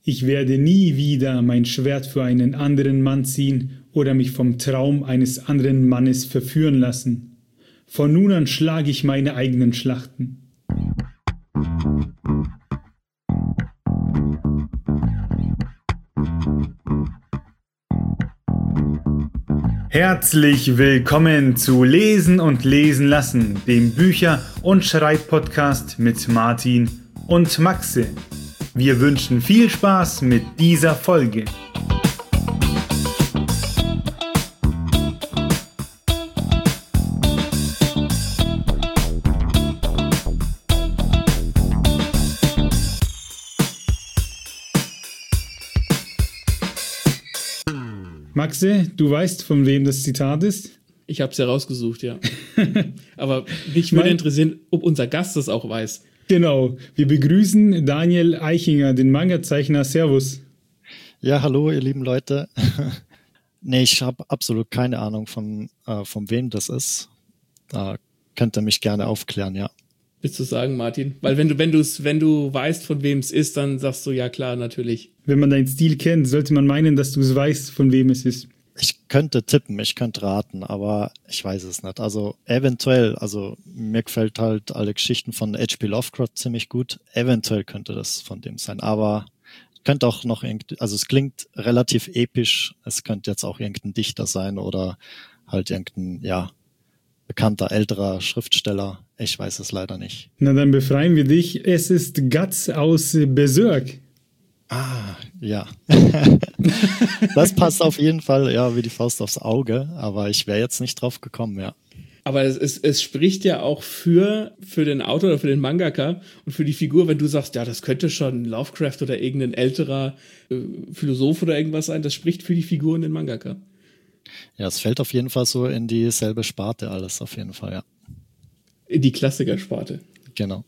Ich werde nie wieder mein Schwert für einen anderen Mann ziehen oder mich vom Traum eines anderen Mannes verführen lassen. Von nun an schlage ich meine eigenen Schlachten. Herzlich willkommen zu Lesen und Lesen lassen, dem Bücher- und Schreibpodcast mit Martin und Maxe. Wir wünschen viel Spaß mit dieser Folge. Maxe, du weißt, von wem das Zitat ist? Ich habe es ja rausgesucht, ja. Aber mich würde interessieren, ob unser Gast das auch weiß. Genau, wir begrüßen Daniel Eichinger, den Manga-Zeichner. Servus. Ja, hallo ihr lieben Leute. Nee, ich habe absolut keine Ahnung von wem das ist. Da könnt ihr mich gerne aufklären, ja. Willst du sagen, Martin? Weil wenn du weißt, von wem es ist, dann sagst du ja klar, natürlich. Wenn man deinen Stil kennt, sollte man meinen, dass du es weißt, von wem es ist. Ich könnte tippen, ich könnte raten, aber ich weiß es nicht. Also eventuell, mir gefällt halt alle Geschichten von H.P. Lovecraft ziemlich gut. Eventuell könnte das von dem sein, aber könnte auch noch es klingt relativ episch. Es könnte jetzt auch irgendein Dichter sein oder halt irgendein, bekannter älterer Schriftsteller. Ich weiß es leider nicht. Na, dann befreien wir dich. Es ist Guts aus Berserk. Ah, ja. Das passt auf jeden Fall, ja, wie die Faust aufs Auge, aber ich wäre jetzt nicht drauf gekommen, ja. Aber es spricht ja auch für den Autor oder für den Mangaka und für die Figur, wenn du sagst, ja, das könnte schon Lovecraft oder irgendein älterer Philosoph oder irgendwas sein, das spricht für die Figur und den Mangaka. Ja, es fällt auf jeden Fall so in dieselbe Sparte alles, auf jeden Fall, ja. In die Klassikersparte. Genau.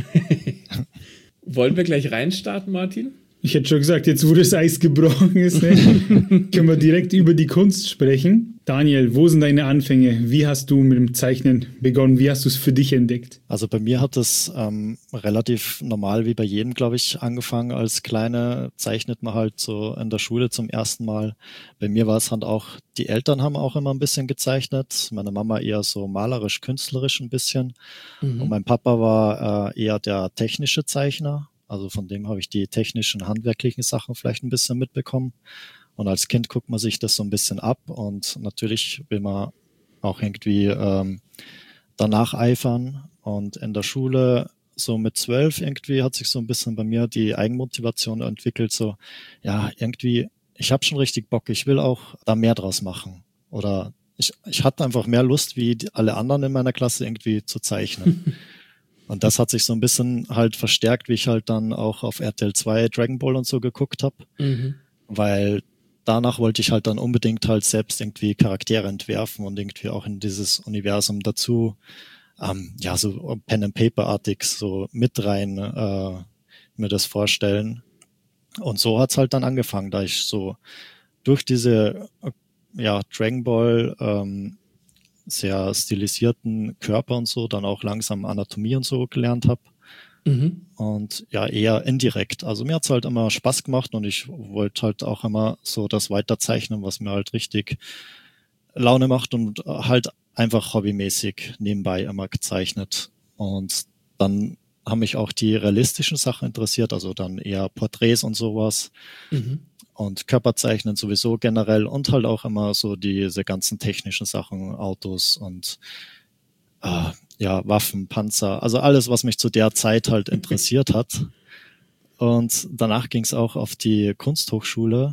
Wollen wir gleich reinstarten, Martin? Ich hätte schon gesagt, jetzt wo das Eis gebrochen ist, können wir direkt über die Kunst sprechen. Daniel, wo sind deine Anfänge? Wie hast du mit dem Zeichnen begonnen? Wie hast du es für dich entdeckt? Also bei mir hat es relativ normal wie bei jedem, glaube ich, angefangen. Als Kleine zeichnet man halt so in der Schule zum ersten Mal. Bei mir war es halt auch, die Eltern haben auch immer ein bisschen gezeichnet. Meine Mama eher so malerisch, künstlerisch ein bisschen. Mhm. Und mein Papa war eher der technische Zeichner. Also von dem habe ich die technischen, handwerklichen Sachen vielleicht ein bisschen mitbekommen. Und als Kind guckt man sich das so ein bisschen ab und natürlich will man auch irgendwie danach eifern. Und in der Schule, so mit 12 irgendwie, hat sich so ein bisschen bei mir die Eigenmotivation entwickelt. So, ja, irgendwie, ich habe schon richtig Bock, ich will auch da mehr draus machen. Oder ich hatte einfach mehr Lust, wie alle anderen in meiner Klasse irgendwie zu zeichnen. Und das hat sich so ein bisschen halt verstärkt, wie ich halt dann auch auf RTL 2 Dragon Ball und so geguckt habe. Mhm. Weil danach wollte ich halt dann unbedingt halt selbst irgendwie Charaktere entwerfen und irgendwie auch in dieses Universum dazu, so Pen-and-Paper-artig so mit rein mir das vorstellen. Und so hat's halt dann angefangen, da ich so durch diese Dragon Ball sehr stilisierten Körper und so, dann auch langsam Anatomie und so gelernt habe. Mhm. Und ja, eher indirekt. Also mir hat's halt immer Spaß gemacht und ich wollte halt auch immer so das weiterzeichnen, was mir halt richtig Laune macht und halt einfach hobbymäßig nebenbei immer gezeichnet. Und dann haben mich auch die realistischen Sachen interessiert, also dann eher Porträts und sowas. Mhm. Und Körperzeichnen sowieso generell und halt auch immer so diese ganzen technischen Sachen, Autos und Waffen, Panzer, also alles, was mich zu der Zeit halt interessiert hat. Und danach ging es auch auf die Kunsthochschule.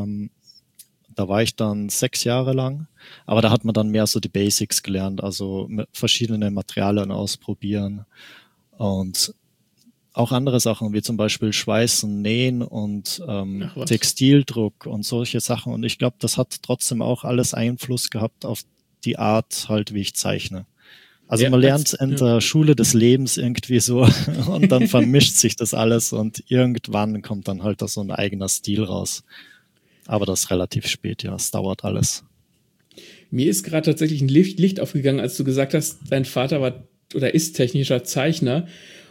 Da war ich dann 6 Jahre lang, aber da hat man dann mehr so die Basics gelernt, also verschiedene Materialien ausprobieren und auch andere Sachen, wie zum Beispiel Schweißen, Nähen und Textildruck und solche Sachen. Und ich glaube, das hat trotzdem auch alles Einfluss gehabt auf die Art halt, wie ich zeichne. Also man lernt in der Schule des Lebens irgendwie so und dann vermischt sich das alles und irgendwann kommt dann halt da so ein eigener Stil raus. Aber das ist relativ spät, ja, es dauert alles. Mir ist gerade tatsächlich ein Licht aufgegangen, als du gesagt hast, dein Vater war oder ist technischer Zeichner.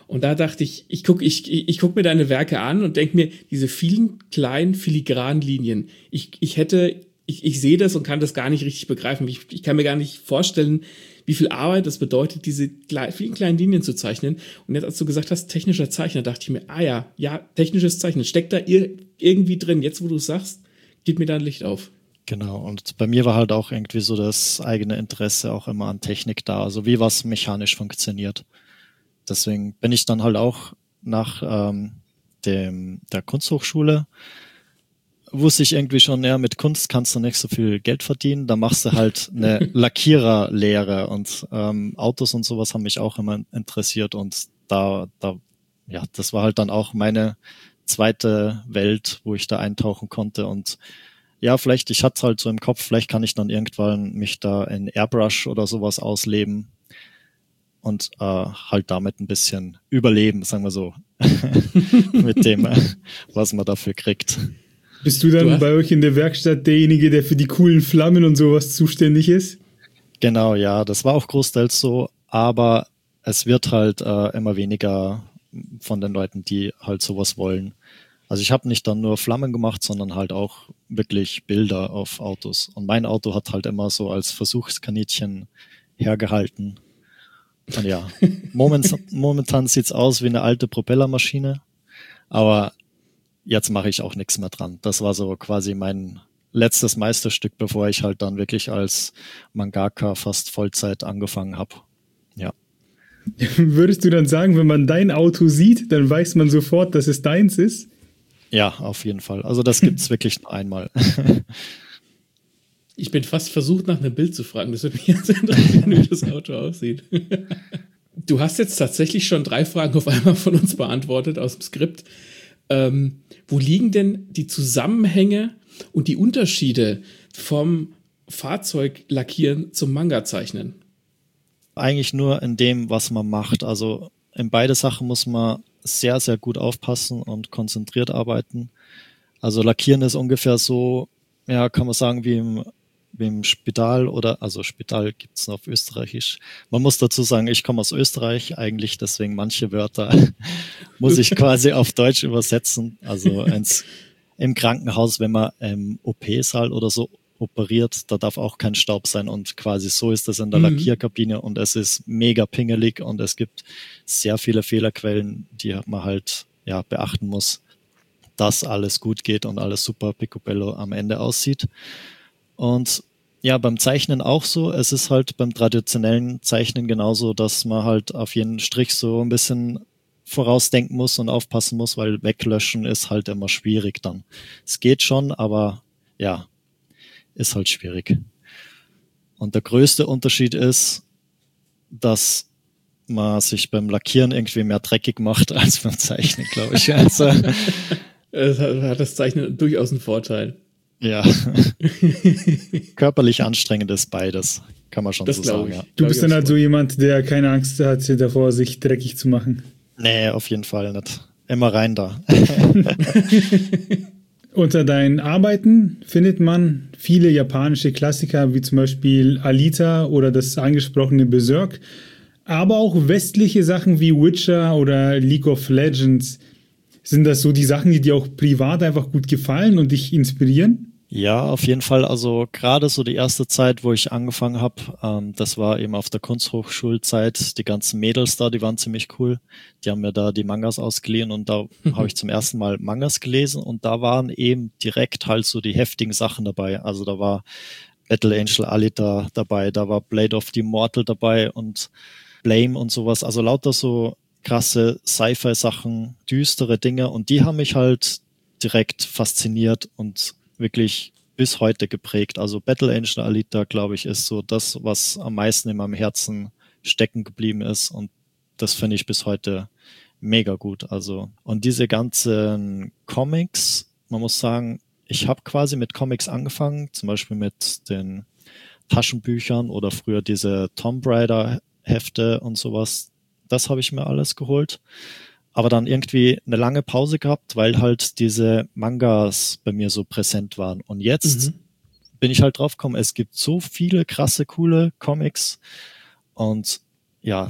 Und da dachte ich guck mir deine Werke an und denke mir, diese vielen kleinen filigranen Linien, ich sehe das und kann das gar nicht richtig begreifen. Ich kann mir gar nicht vorstellen, wie viel Arbeit das bedeutet, diese vielen kleinen Linien zu zeichnen. Und jetzt, als du gesagt hast, technischer Zeichner, dachte ich mir, ja, technisches Zeichnen, steckt da irgendwie drin. Jetzt, wo du es sagst, geht mir da ein Licht auf. Genau, und bei mir war halt auch irgendwie so das eigene Interesse auch immer an Technik da, also wie was mechanisch funktioniert. Deswegen bin ich dann halt auch nach der Kunsthochschule, wusste ich irgendwie schon, ja, mit Kunst kannst du nicht so viel Geld verdienen, da machst du halt eine Lackiererlehre und Autos und sowas haben mich auch immer interessiert und das war halt dann auch meine zweite Welt, wo ich da eintauchen konnte und ja, vielleicht, ich hatte es halt so im Kopf, vielleicht kann ich dann irgendwann mich da in Airbrush oder sowas ausleben und halt damit ein bisschen überleben, sagen wir so, mit dem, was man dafür kriegt. Bist du dann bei euch in der Werkstatt derjenige, der für die coolen Flammen und sowas zuständig ist? Genau, ja, das war auch großteils so, aber es wird halt immer weniger von den Leuten, die halt sowas wollen. Also ich habe nicht dann nur Flammen gemacht, sondern halt auch wirklich Bilder auf Autos. Und mein Auto hat halt immer so als Versuchskaninchen hergehalten. Und ja, momentan sieht's aus wie eine alte Propellermaschine, aber jetzt mache ich auch nichts mehr dran. Das war so quasi mein letztes Meisterstück, bevor ich halt dann wirklich als Mangaka fast Vollzeit angefangen habe. Ja. Würdest du dann sagen, wenn man dein Auto sieht, dann weiß man sofort, dass es deins ist? Ja, auf jeden Fall. Also das gibt's wirklich nur einmal. Ich bin fast versucht, nach einem Bild zu fragen. Das würde mich jetzt interessieren, wie das Auto aussieht. Du hast jetzt tatsächlich schon 3 Fragen auf einmal von uns beantwortet aus dem Skript. Wo liegen denn die Zusammenhänge und die Unterschiede vom Fahrzeuglackieren zum Manga-Zeichnen? Eigentlich nur in dem, was man macht. Also in beide Sachen muss man sehr, sehr gut aufpassen und konzentriert arbeiten. Also Lackieren ist ungefähr so, ja, kann man sagen, wie im Spital also Spital gibt's noch auf Österreichisch. Man muss dazu sagen, ich komme aus Österreich eigentlich, deswegen manche Wörter muss ich quasi auf Deutsch übersetzen. Also im Krankenhaus, wenn man im OP-Saal oder so operiert, da darf auch kein Staub sein und quasi so ist das in der Lackierkabine und es ist mega pingelig und es gibt sehr viele Fehlerquellen, die man halt beachten muss, dass alles gut geht und alles super picobello am Ende aussieht. Und ja, beim Zeichnen auch so. Es ist halt beim traditionellen Zeichnen genauso, dass man halt auf jeden Strich so ein bisschen vorausdenken muss und aufpassen muss, weil weglöschen ist halt immer schwierig dann. Es geht schon, aber ja, ist halt schwierig. Und der größte Unterschied ist, dass man sich beim Lackieren irgendwie mehr dreckig macht als beim Zeichnen, glaube ich. Also, hat das Zeichnen durchaus einen Vorteil. Ja, körperlich anstrengend ist beides, kann man schon so sagen. Ja. Du bist dann halt so jemand, der keine Angst hat davor, sich dreckig zu machen. Nee, auf jeden Fall nicht. Immer rein da. Unter deinen Arbeiten findet man viele japanische Klassiker, wie zum Beispiel Alita oder das angesprochene Berserk, aber auch westliche Sachen wie Witcher oder League of Legends. Sind das so die Sachen, die dir auch privat einfach gut gefallen und dich inspirieren? Ja, auf jeden Fall. Also gerade so die erste Zeit, wo ich angefangen habe, das war eben auf der Kunsthochschulzeit. Die ganzen Mädels da, die waren ziemlich cool. Die haben mir da die Mangas ausgeliehen und da habe ich zum ersten Mal Mangas gelesen und da waren eben direkt halt so die heftigen Sachen dabei. Also da war Battle Angel Alita dabei, da war Blade of the Immortal dabei und Blame und sowas. Also lauter so krasse Sci-Fi-Sachen, düstere Dinge und die haben mich halt direkt fasziniert und wirklich bis heute geprägt. Also Battle Angel Alita, glaube ich, ist so das, was am meisten in meinem Herzen stecken geblieben ist und das finde ich bis heute mega gut. Also und diese ganzen Comics, man muss sagen, ich habe quasi mit Comics angefangen, zum Beispiel mit den Taschenbüchern oder früher diese Tomb Raider Hefte und sowas. Das habe ich mir alles geholt. Aber dann irgendwie eine lange Pause gehabt, weil halt diese Mangas bei mir so präsent waren. Und jetzt bin ich halt drauf gekommen, es gibt so viele krasse, coole Comics. Und ja,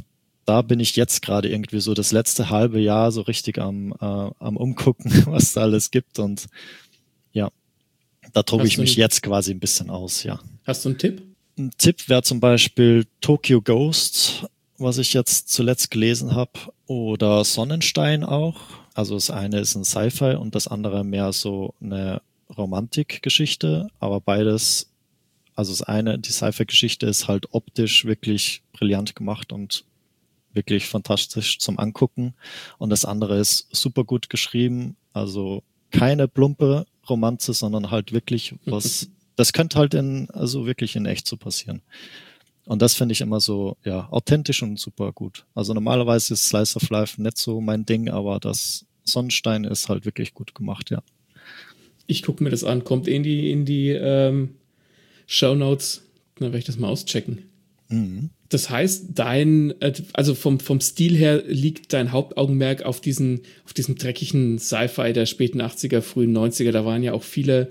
da bin ich jetzt gerade irgendwie so das letzte halbe Jahr so richtig am Umgucken, was da alles gibt. Und ja, da tobe ich mich jetzt quasi ein bisschen aus, ja. Hast du einen Tipp? Ein Tipp wäre zum Beispiel Tokyo Ghost, was ich jetzt zuletzt gelesen habe, oder Sonnenstein auch. Also das eine ist ein Sci-Fi und das andere mehr so eine Romantikgeschichte, aber beides, also das eine, die Sci-Fi-Geschichte ist halt optisch wirklich brillant gemacht und wirklich fantastisch zum Angucken, und das andere ist super gut geschrieben, also keine plumpe Romanze, sondern halt wirklich was, das könnte halt also wirklich in echt so passieren. Und das finde ich immer so, ja, authentisch und super gut. Also normalerweise ist Slice of Life nicht so mein Ding, aber das Sonnenstein ist halt wirklich gut gemacht, ja. Ich gucke mir das an, kommt in die Shownotes, dann werde ich das mal auschecken. Mhm. Das heißt, also vom Stil her liegt dein Hauptaugenmerk auf diesem dreckigen Sci-Fi der späten 80er, frühen 90er. Da waren ja auch viele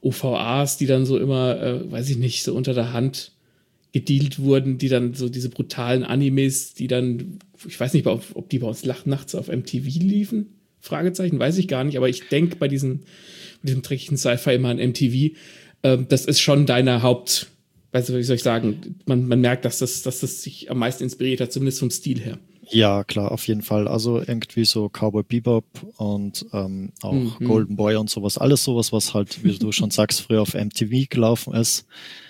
OVAs, die dann so immer, weiß ich nicht, so unter der Hand gedealt wurden, die dann so diese brutalen Animes, die dann, ich weiß nicht, ob die bei uns nachts auf MTV liefen, Fragezeichen, weiß ich gar nicht, aber ich denke bei diesem dreckigen Sci-Fi immer an MTV. Das ist schon deine weißt du, wie soll ich sagen, man merkt, dass das sich am meisten inspiriert hat, zumindest vom Stil her. Ja, klar, auf jeden Fall. Also irgendwie so Cowboy Bebop und auch Golden Boy und sowas. Alles sowas, was halt, wie du schon sagst, früher auf MTV gelaufen ist.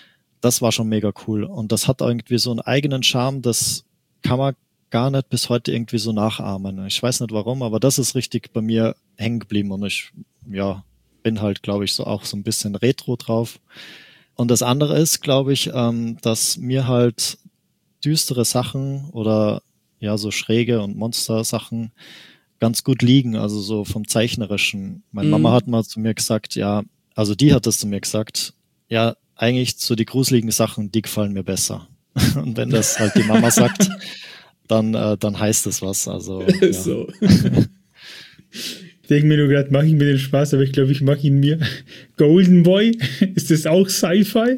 Das war schon mega cool. Und das hat irgendwie so einen eigenen Charme, das kann man gar nicht bis heute irgendwie so nachahmen. Ich weiß nicht warum, aber das ist richtig bei mir hängen geblieben. Und ich, ja, bin halt, glaube ich, so auch so ein bisschen retro drauf. Und das andere ist, glaube ich, dass mir halt düstere Sachen oder ja so schräge und Monster-Sachen ganz gut liegen, also so vom Zeichnerischen. Meine Mama hat mal zu mir gesagt, ja, also die hat das zu mir gesagt, ja, eigentlich so die gruseligen Sachen, die gefallen mir besser. Und wenn das halt die Mama sagt, dann heißt es was. Also ja. So. Ich denke mir nur gerade, mache ich mir den Spaß, aber ich glaube, ich mache ihn mir. Golden Boy, ist das auch Sci-Fi?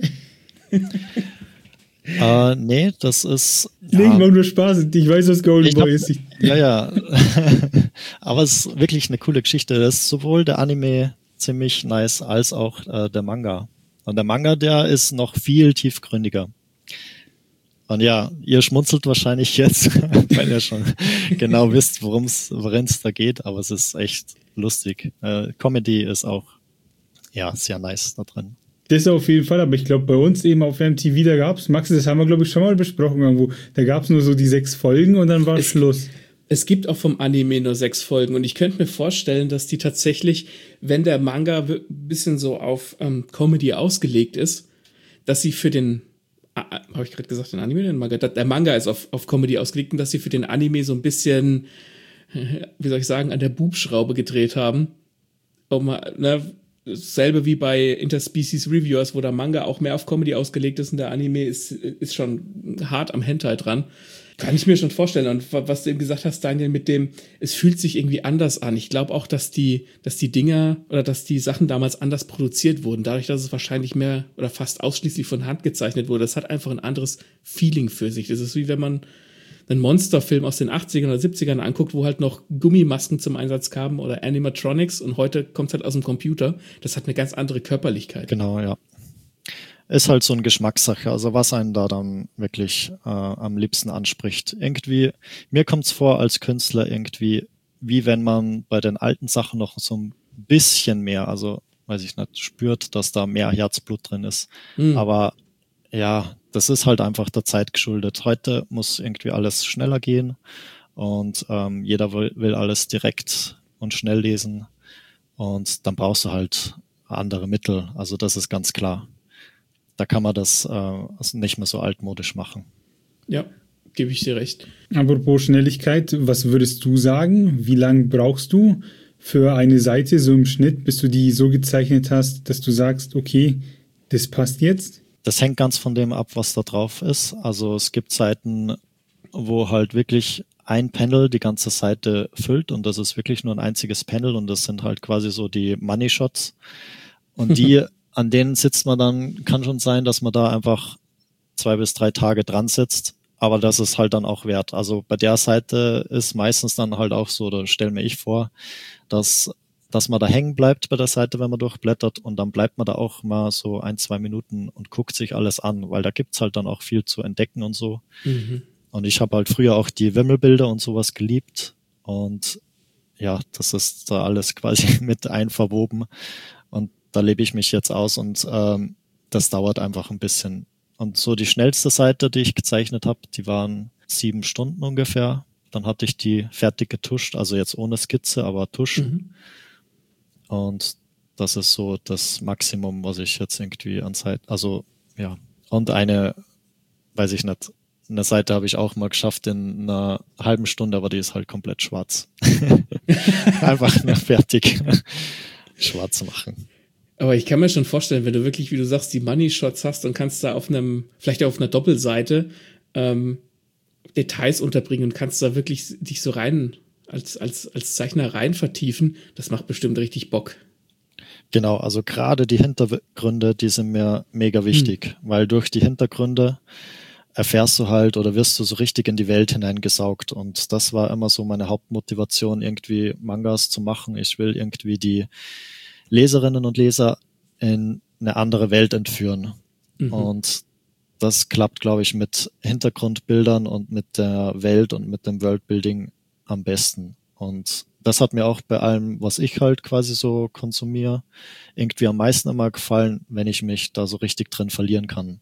Nee, das ist... Nee, ich mache nur Spaß. Ich weiß, was Golden Boy ist. Ja. Aber es ist wirklich eine coole Geschichte. Das ist sowohl der Anime ziemlich nice, als auch der Manga. Und der Manga, der ist noch viel tiefgründiger. Und ja, ihr schmunzelt wahrscheinlich jetzt, weil ihr schon genau wisst, worum es da geht, aber es ist echt lustig. Comedy ist auch, ja, sehr nice da drin. Das auf jeden Fall, aber ich glaube, bei uns eben auf MTV, da gab es, Max, das haben wir, glaube ich, schon mal besprochen irgendwo, da gab es nur so die 6 Folgen und dann war Schluss. Es gibt auch vom Anime nur 6 Folgen und ich könnte mir vorstellen, dass die tatsächlich, wenn der Manga ein bisschen so auf Comedy ausgelegt ist, dass sie für den habe ich gerade gesagt, den Anime, den Manga? Der Manga ist auf Comedy ausgelegt und dass sie für den Anime so ein bisschen, wie soll ich sagen, an der Bubschraube gedreht haben. Dasselbe wie bei Interspecies Reviewers, wo der Manga auch mehr auf Comedy ausgelegt ist und der Anime ist schon hart am Hentai dran. Kann ich mir schon vorstellen. Und was du eben gesagt hast, Daniel, mit dem, es fühlt sich irgendwie anders an. Ich glaube auch, dass die Dinger oder dass die Sachen damals anders produziert wurden. Dadurch, dass es wahrscheinlich mehr oder fast ausschließlich von Hand gezeichnet wurde. Das hat einfach ein anderes Feeling für sich. Das ist wie wenn man einen Monsterfilm aus den 80ern oder 70ern anguckt, wo halt noch Gummimasken zum Einsatz kamen oder Animatronics und heute kommt es halt aus dem Computer. Das hat eine ganz andere Körperlichkeit. Genau, ja. Ist halt so eine Geschmackssache, also was einen da dann wirklich am liebsten anspricht. Irgendwie, mir kommt's vor als Künstler irgendwie, wie wenn man bei den alten Sachen noch so ein bisschen mehr, also weiß ich nicht, spürt, dass da mehr Herzblut drin ist. Aber ja, das ist halt einfach der Zeit geschuldet. Heute muss irgendwie alles schneller gehen und jeder will alles direkt und schnell lesen und dann brauchst du halt andere Mittel, also das ist ganz klar. Da kann man das nicht mehr so altmodisch machen. Ja, gebe ich dir recht. Apropos Schnelligkeit, was würdest du sagen? Wie lange brauchst du für eine Seite so im Schnitt, bis du die so gezeichnet hast, dass du sagst, okay, das passt jetzt? Das hängt ganz von dem ab, was da drauf ist. Also es gibt Seiten, wo halt wirklich ein Panel die ganze Seite füllt und das ist wirklich nur ein einziges Panel und das sind halt quasi so die Money Shots und die an denen sitzt man dann, kann schon sein, dass man da einfach 2 bis 3 Tage dran sitzt. aber das ist halt dann auch wert. Also bei der Seite ist meistens dann halt auch so, da stelle mir ich vor, dass man da hängen bleibt bei der Seite, wenn man durchblättert, und dann bleibt man da auch mal so 1, 2 Minuten und guckt sich alles an, weil da gibt's halt dann auch viel zu entdecken und so. Mhm. Und ich habe halt früher auch die Wimmelbilder und sowas geliebt, und ja, das ist da alles quasi mit einverwoben, und da lebe ich mich jetzt aus, und das dauert einfach ein bisschen. Und so die schnellste Seite, die ich gezeichnet habe, die waren 7 Stunden ungefähr. Dann hatte ich die fertig getuscht, also jetzt ohne Skizze, aber Tusch. Mhm. Und das ist so das Maximum, was ich jetzt irgendwie an Zeit, also ja. Und eine, weiß ich nicht, eine Seite habe ich auch mal geschafft in einer halben Stunde, aber die ist halt komplett schwarz. Einfach nur fertig schwarz machen. Aber ich kann mir schon vorstellen, wenn du wirklich, wie du sagst, die Money Shots hast und kannst da vielleicht auf einer Doppelseite Details unterbringen und kannst da wirklich dich so rein als Zeichner rein vertiefen, das macht bestimmt richtig Bock. Genau, also gerade die Hintergründe, die sind mir mega wichtig, weil durch die Hintergründe erfährst du halt oder wirst du so richtig in die Welt hineingesaugt, und das war immer so meine Hauptmotivation, irgendwie Mangas zu machen. Ich will irgendwie die Leserinnen und Leser in eine andere Welt entführen. Und das klappt, glaube ich, mit Hintergrundbildern und mit der Welt und mit dem Worldbuilding am besten. Und das hat mir auch bei allem, was ich halt quasi so konsumiere, irgendwie am meisten immer gefallen, wenn ich mich da so richtig drin verlieren kann.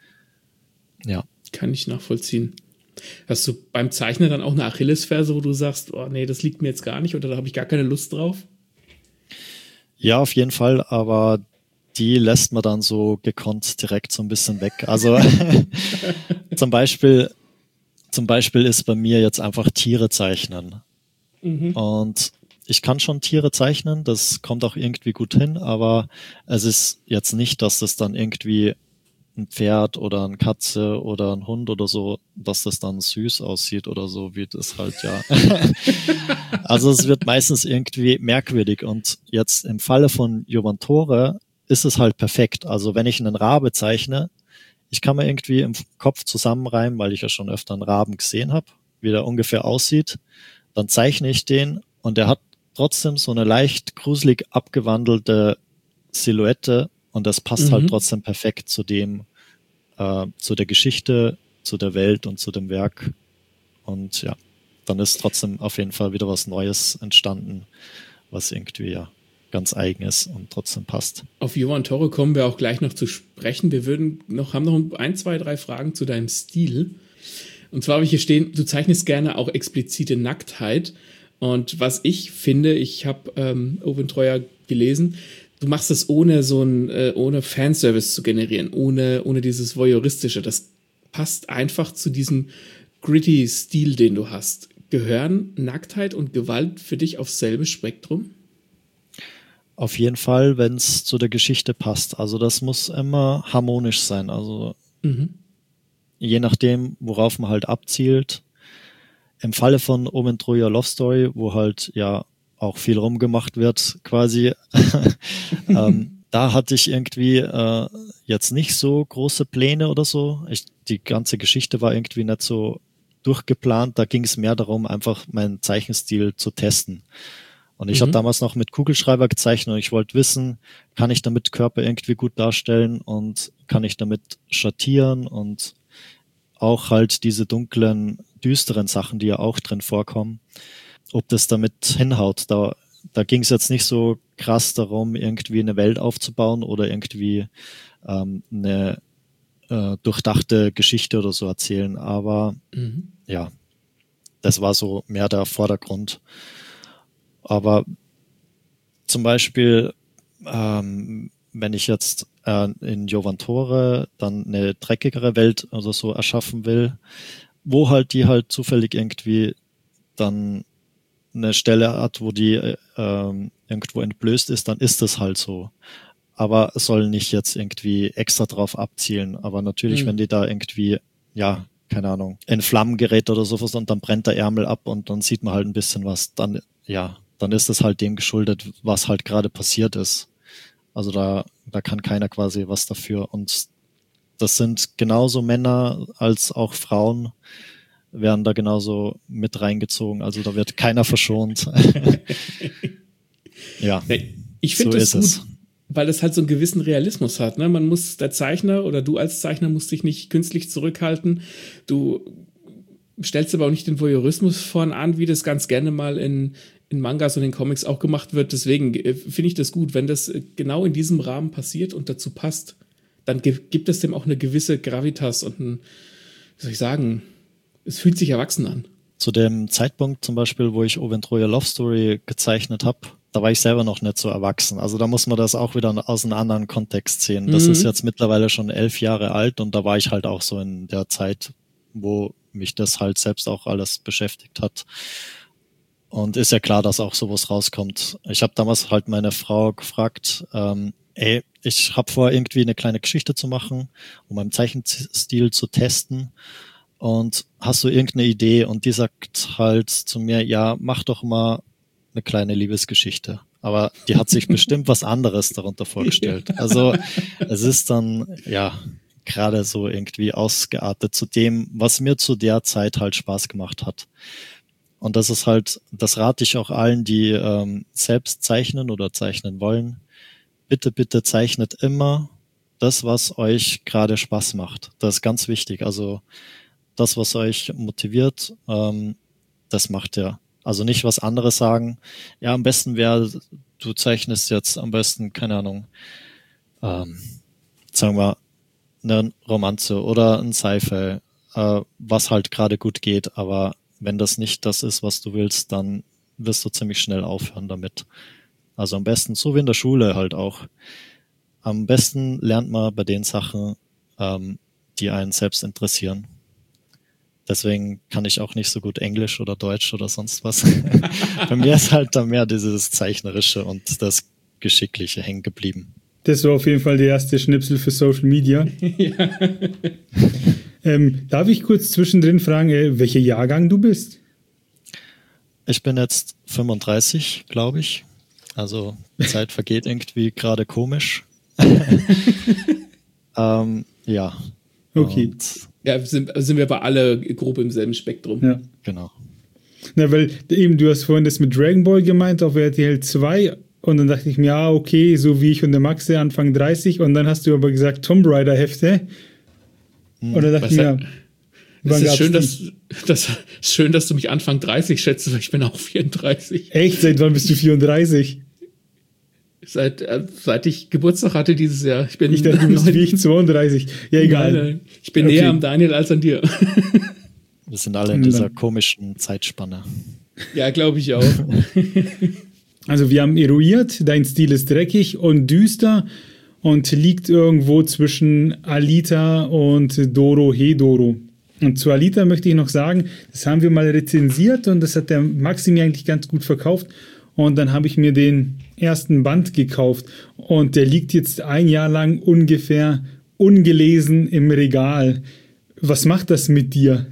Ja. Kann ich nachvollziehen. Hast du beim Zeichnen dann auch eine Achillesferse, wo du sagst, oh nee, das liegt mir jetzt gar nicht oder da habe ich gar keine Lust drauf? Ja, auf jeden Fall, aber die lässt man dann so gekonnt direkt so ein bisschen weg. Also zum Beispiel ist bei mir jetzt einfach Tiere zeichnen. Und ich kann schon Tiere zeichnen, das kommt auch irgendwie gut hin, aber es ist jetzt nicht, dass das dann irgendwie ein Pferd oder eine Katze oder ein Hund oder so, dass das dann süß aussieht oder so, wie das halt, ja. Also es wird meistens irgendwie merkwürdig, und jetzt im Falle von Jovantore ist es halt perfekt. Also wenn ich einen Rabe zeichne, ich kann mir irgendwie im Kopf zusammenreimen, weil ich ja schon öfter einen Raben gesehen habe, wie der ungefähr aussieht, dann zeichne ich den, und der hat trotzdem so eine leicht gruselig abgewandelte Silhouette, und das passt halt trotzdem perfekt zu dem, zu der Geschichte, zu der Welt und zu dem Werk. Und ja, dann ist trotzdem auf jeden Fall wieder was Neues entstanden, was irgendwie ja ganz eigen ist und trotzdem passt. Auf Jovantore kommen wir auch gleich noch zu sprechen. Wir haben noch 1, 2, 3 Fragen zu deinem Stil. Und zwar habe ich hier stehen, du zeichnest gerne auch explizite Nacktheit. Und was ich finde, ich habe Oventreuer gelesen, du machst es ohne ohne Fanservice zu generieren, ohne dieses Voyeuristische. Das passt einfach zu diesem gritty Stil, den du hast. Gehören Nacktheit und Gewalt für dich aufs selbe Spektrum? Auf jeden Fall, wenn es zu der Geschichte passt. Also das muss immer harmonisch sein. Also je nachdem, worauf man halt abzielt. Im Falle von Omen Troja Love Story, wo halt ja auch viel rumgemacht wird, quasi, da hatte ich irgendwie jetzt nicht so große Pläne oder so. Die ganze Geschichte war irgendwie nicht so durchgeplant. Da ging es mehr darum, einfach meinen Zeichenstil zu testen. Und ich habe damals noch mit Kugelschreiber gezeichnet, und ich wollte wissen, kann ich damit Körper irgendwie gut darstellen und kann ich damit schattieren und auch halt diese dunklen, düsteren Sachen, die ja auch drin vorkommen, ob das damit hinhaut. Da ging es jetzt nicht so krass darum, irgendwie eine Welt aufzubauen oder irgendwie eine durchdachte Geschichte oder so erzählen. Aber ja, das war so mehr der Vordergrund. Aber zum Beispiel, wenn ich jetzt in Jovantore dann eine dreckigere Welt oder so erschaffen will, wo halt die halt zufällig irgendwie dann eine Stelle hat, wo die irgendwo entblößt ist, dann ist das halt so. Aber es soll nicht jetzt irgendwie extra drauf abzielen. Aber natürlich, wenn die da irgendwie, ja, keine Ahnung, in Flammen gerät oder sowas und dann brennt der Ärmel ab und dann sieht man halt ein bisschen was, dann, ja, dann ist es halt dem geschuldet, was halt gerade passiert ist. Also da kann keiner quasi was dafür. Und das sind genauso Männer als auch Frauen werden da genauso mit reingezogen. Also da wird keiner verschont. Ja, ich finde so das ist gut, es. weil es halt so einen gewissen Realismus hat. Ne? Der Zeichner oder du als Zeichner musst dich nicht künstlich zurückhalten. Du stellst aber auch nicht den Voyeurismus vorn an, wie das ganz gerne mal in Mangas und in Comics auch gemacht wird. Deswegen finde ich das gut, wenn das genau in diesem Rahmen passiert und dazu passt, dann gibt es dem auch eine gewisse Gravitas und wie soll ich sagen, es fühlt sich erwachsen an. Zu dem Zeitpunkt zum Beispiel, wo ich Oventroyer Love Story gezeichnet habe, da war ich selber noch nicht so erwachsen. Also da muss man das auch wieder aus einem anderen Kontext sehen. Das ist jetzt mittlerweile schon 11 Jahre alt und da war ich halt auch so in der Zeit, wo mich das halt selbst auch alles beschäftigt hat. Und ist ja klar, dass auch sowas rauskommt. Ich habe damals halt meine Frau gefragt, ich habe vor, irgendwie eine kleine Geschichte zu machen, um meinen Zeichenstil zu testen. Und hast du irgendeine Idee? Und die sagt halt zu mir, ja, mach doch mal eine kleine Liebesgeschichte. Aber die hat sich bestimmt was anderes darunter vorgestellt. Ja. Also es ist dann, ja, gerade so irgendwie ausgeartet zu dem, was mir zu der Zeit halt Spaß gemacht hat. Und das ist halt, das rate ich auch allen, die selbst zeichnen oder zeichnen wollen. Bitte, bitte zeichnet immer das, was euch gerade Spaß macht. Das ist ganz wichtig. Also das, was euch motiviert, das macht ihr. Also nicht was anderes sagen. Ja, am besten wäre, du zeichnest jetzt am besten, keine Ahnung, sagen wir, eine Romanze oder ein Sci-Fi, was halt gerade gut geht. Aber wenn das nicht das ist, was du willst, dann wirst du ziemlich schnell aufhören damit. Also am besten, so wie in der Schule halt auch. Am besten lernt man bei den Sachen, die einen selbst interessieren. Deswegen kann ich auch nicht so gut Englisch oder Deutsch oder sonst was. Bei mir ist halt da mehr dieses Zeichnerische und das Geschickliche hängen geblieben. Das war auf jeden Fall der erste Schnipsel für Social Media. Ja. Darf ich kurz zwischendrin fragen, welcher Jahrgang du bist? Ich bin jetzt 35, glaube ich. Also die Zeit vergeht irgendwie gerade komisch. Ja. Okay. Ja, sind wir aber alle grob im selben Spektrum. Ja. Genau. Na, weil eben, du hast vorhin das mit Dragon Ball gemeint auf RTL 2 und dann dachte ich mir, ja, okay, so wie ich und der Maxe Anfang 30 und dann hast du aber gesagt Tomb Raider Hefte. Und dann dachte ich mir, es ist schön, dass du mich Anfang 30 schätzt, weil ich bin auch 34. Echt? Seit wann bist du 34? Seit ich Geburtstag hatte dieses Jahr. Ich dachte, du bist wie ich 32. Ja, egal. Nein. Ich bin näher am Daniel als an dir. Wir sind alle in dieser komischen Zeitspanne. Ja, glaube ich auch. Also wir haben eruiert, dein Stil ist dreckig und düster und liegt irgendwo zwischen Alita und Dorohedoro. Und zu Alita möchte ich noch sagen, das haben wir mal rezensiert und das hat der Maxi mir eigentlich ganz gut verkauft. Und dann habe ich mir den ersten Band gekauft und der liegt jetzt ein Jahr lang ungefähr ungelesen im Regal. Was macht das mit dir?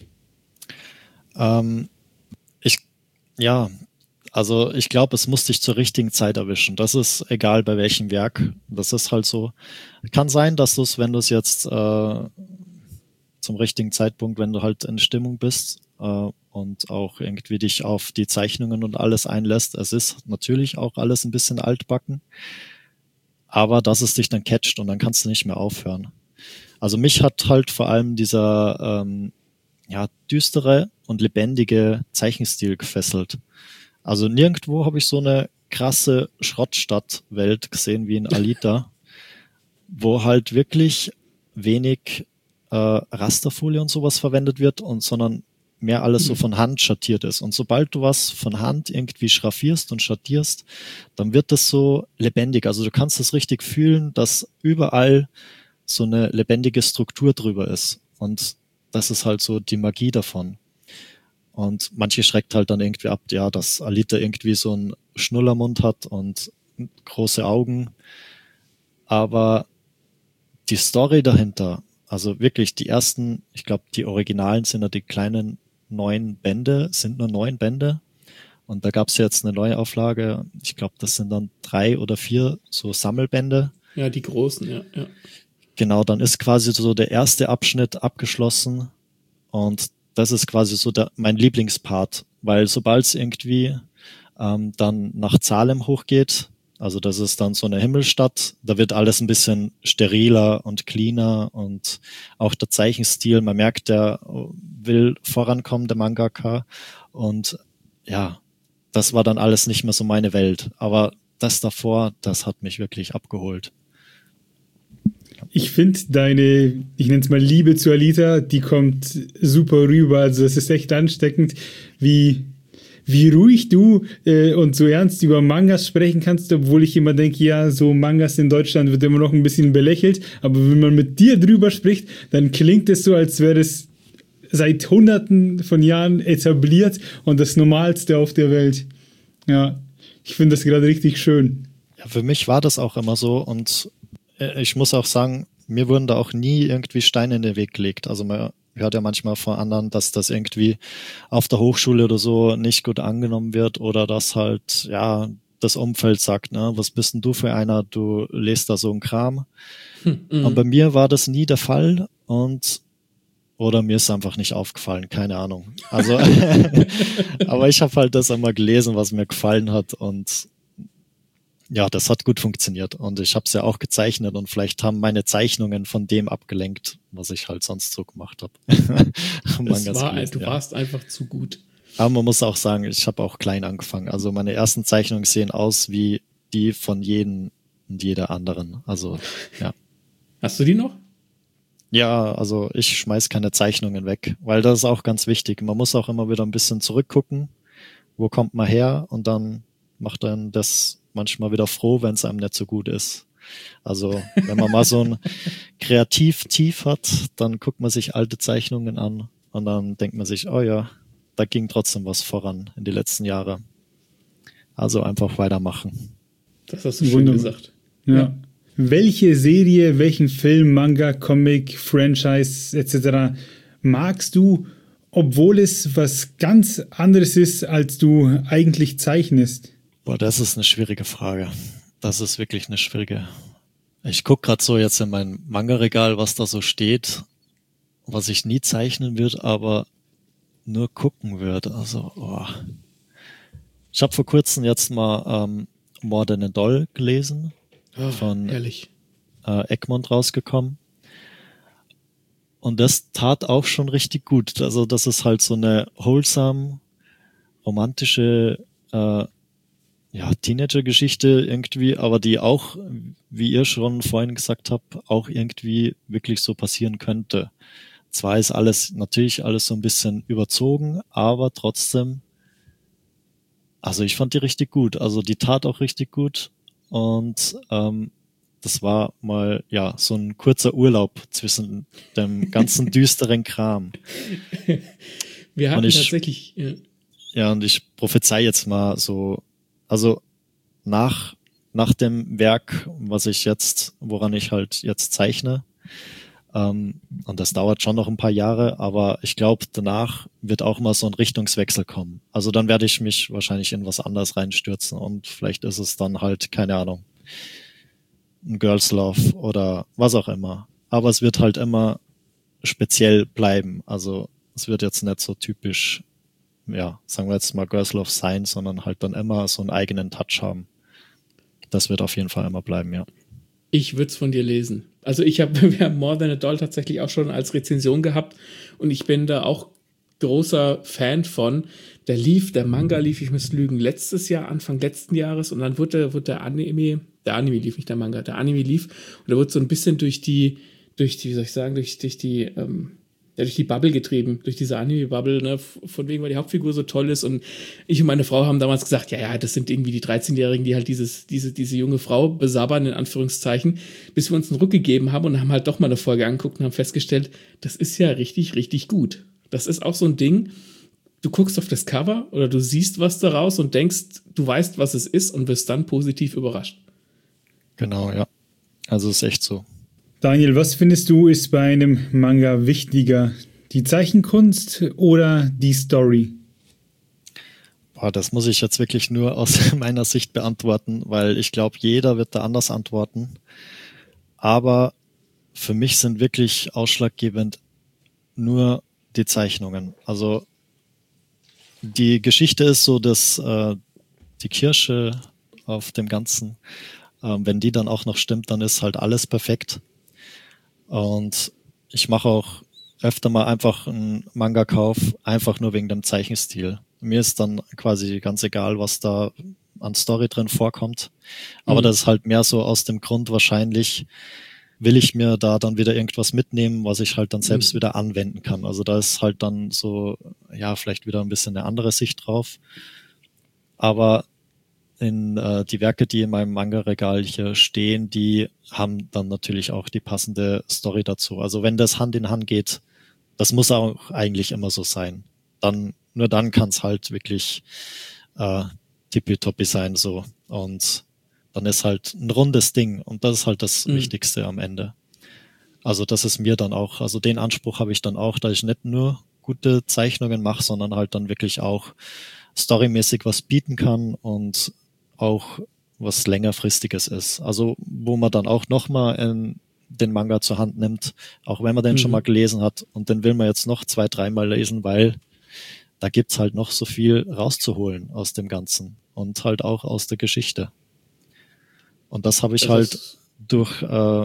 Ich glaube, es muss dich zur richtigen Zeit erwischen. Das ist egal bei welchem Werk. Das ist halt so. Kann sein, dass wenn du es jetzt zum richtigen Zeitpunkt, wenn du halt in Stimmung bist, und auch irgendwie dich auf die Zeichnungen und alles einlässt. Es ist natürlich auch alles ein bisschen altbacken, aber dass es dich dann catcht und dann kannst du nicht mehr aufhören. Also mich hat halt vor allem dieser düstere und lebendige Zeichenstil gefesselt. Also nirgendwo habe ich so eine krasse Schrottstadtwelt gesehen wie in Alita, wo halt wirklich wenig Rasterfolie und sowas verwendet wird sondern mehr alles so von Hand schattiert ist. Und sobald du was von Hand irgendwie schraffierst und schattierst, dann wird das so lebendig. Also du kannst es richtig fühlen, dass überall so eine lebendige Struktur drüber ist. Und das ist halt so die Magie davon. Und manche schreckt halt dann irgendwie ab, ja, dass Alita irgendwie so einen Schnullermund hat und große Augen. Aber die Story dahinter, also wirklich die ersten, ich glaube, die Originalen sind ja die kleinen 9 Bände, sind nur 9 Bände. Und da gab es jetzt eine Neuauflage, ich glaube, das sind dann 3 oder 4 so Sammelbände. Ja, die großen, ja. genau, dann ist quasi so der erste Abschnitt abgeschlossen und das ist quasi so mein Lieblingspart, weil sobald es irgendwie dann nach Salem hochgeht, also das ist dann so eine Himmelstadt, da wird alles ein bisschen steriler und cleaner und auch der Zeichenstil, man merkt, der will vorankommen, der Mangaka, und ja, das war dann alles nicht mehr so meine Welt, aber das davor, das hat mich wirklich abgeholt. Ich finde ich nenne es mal Liebe zu Alita, die kommt super rüber, also das ist echt ansteckend, wie ruhig du und so ernst über Mangas sprechen kannst, obwohl ich immer denke, ja, so Mangas in Deutschland wird immer noch ein bisschen belächelt, aber wenn man mit dir drüber spricht, dann klingt es so, als wäre es seit Hunderten von Jahren etabliert und das Normalste auf der Welt. Ja, ich finde das gerade richtig schön. Ja, für mich war das auch immer so und ich muss auch sagen, mir wurden da auch nie irgendwie Steine in den Weg gelegt. Also man hört ja manchmal von anderen, dass das irgendwie auf der Hochschule oder so nicht gut angenommen wird oder dass halt, ja, das Umfeld sagt, ne, was bist denn du für einer, du lest da so einen Kram. Und bei mir war das nie der Fall oder mir ist einfach nicht aufgefallen, keine Ahnung. Also, aber ich habe halt das immer gelesen, was mir gefallen hat und ja, das hat gut funktioniert und ich habe es ja auch gezeichnet und vielleicht haben meine Zeichnungen von dem abgelenkt, was ich halt sonst so gemacht habe. Du warst einfach zu gut. Aber man muss auch sagen, ich habe auch klein angefangen. Also meine ersten Zeichnungen sehen aus wie die von jedem und jeder anderen. Also ja. Hast du die noch? Ja, also ich schmeiß keine Zeichnungen weg, weil das ist auch ganz wichtig. Man muss auch immer wieder ein bisschen zurückgucken, wo kommt man her und dann macht dann das manchmal wieder froh, wenn es einem nicht so gut ist. Also wenn man mal so ein Kreativ-Tief hat, dann guckt man sich alte Zeichnungen an und dann denkt man sich, oh ja, da ging trotzdem was voran in die letzten Jahre. Also einfach weitermachen. Das hast du schön gesagt. Ja. Welche Serie, welchen Film, Manga, Comic, Franchise etc. magst du, obwohl es was ganz anderes ist, als du eigentlich zeichnest? Boah, das ist eine schwierige Frage. Das ist wirklich eine schwierige. Ich gucke gerade so jetzt in mein Manga-Regal, was da so steht, was ich nie zeichnen würde, aber nur gucken würde. Also, ich habe vor kurzem jetzt mal More Than a Doll gelesen, von Egmont rausgekommen. Und das tat auch schon richtig gut. Also das ist halt so eine wholesome, romantische Teenager-Geschichte irgendwie, aber die auch, wie ihr schon vorhin gesagt habt, auch irgendwie wirklich so passieren könnte. Zwar ist natürlich alles so ein bisschen überzogen, aber trotzdem, also ich fand die richtig gut. Also die tat auch richtig gut und das war mal, ja, so ein kurzer Urlaub zwischen dem ganzen düsteren Kram. Wir hatten tatsächlich... Ja, und ich prophezei jetzt mal so, also nach dem Werk, woran ich halt jetzt zeichne, und das dauert schon noch ein paar Jahre, aber ich glaube, danach wird auch mal so ein Richtungswechsel kommen. Also dann werde ich mich wahrscheinlich in was anderes reinstürzen und vielleicht ist es dann halt, keine Ahnung, ein Girls Love oder was auch immer. Aber es wird halt immer speziell bleiben. Also es wird jetzt nicht so typisch, ja, sagen wir jetzt mal Girls Love sein, sondern halt dann immer so einen eigenen Touch haben. Das wird auf jeden Fall immer bleiben, ja. Ich würde es von dir lesen. Also wir haben More Than a Doll tatsächlich auch schon als Rezension gehabt und ich bin da auch großer Fan von. Der Manga lief, ich muss lügen, letztes Jahr, Anfang letzten Jahres und dann wurde der Anime lief, nicht der Manga, der Anime lief und da wurde so ein bisschen durch die Bubble getrieben, durch diese Anime-Bubble, ne, von wegen, weil die Hauptfigur so toll ist und ich und meine Frau haben damals gesagt, ja, das sind irgendwie die 13-Jährigen, die halt diese junge Frau besabbern, in Anführungszeichen, bis wir uns einen Ruck gegeben haben und haben halt doch mal eine Folge angeguckt und haben festgestellt, das ist ja richtig, richtig gut. Das ist auch so ein Ding, du guckst auf das Cover oder du siehst was daraus und denkst, du weißt, was es ist und wirst dann positiv überrascht. Genau, ja. Also ist echt so. Daniel, was findest du ist bei einem Manga wichtiger? Die Zeichenkunst oder die Story? Boah, das muss ich jetzt wirklich nur aus meiner Sicht beantworten, weil ich glaube, jeder wird da anders antworten. Aber für mich sind wirklich ausschlaggebend nur die Zeichnungen. Also die Geschichte ist so, dass die Kirsche auf dem Ganzen, wenn die dann auch noch stimmt, dann ist halt alles perfekt. Und ich mache auch öfter mal einfach einen Manga-Kauf, einfach nur wegen dem Zeichenstil. Mir ist dann quasi ganz egal, was da an Story drin vorkommt. Aber das ist halt mehr so aus dem Grund, wahrscheinlich will ich mir da dann wieder irgendwas mitnehmen, was ich halt dann selbst wieder anwenden kann. Also da ist halt dann so, ja, vielleicht wieder ein bisschen eine andere Sicht drauf. Aber in die Werke, die in meinem Manga-Regal hier stehen, die haben dann natürlich auch die passende Story dazu. Also wenn das Hand in Hand geht, das muss auch eigentlich immer so sein. Nur dann kann es halt wirklich tippitoppi sein so. Und dann ist halt ein rundes Ding und das ist halt das Wichtigste am Ende. Also das ist mir dann auch, also den Anspruch habe ich dann auch, dass ich nicht nur gute Zeichnungen mache, sondern halt dann wirklich auch storymäßig was bieten kann und auch was längerfristiges ist. Also wo man dann auch nochmal den Manga zur Hand nimmt, auch wenn man den schon mal gelesen hat und den will man jetzt noch 2-3 Mal lesen, weil da gibt's halt noch so viel rauszuholen aus dem Ganzen und halt auch aus der Geschichte. Und das habe ich das halt durch,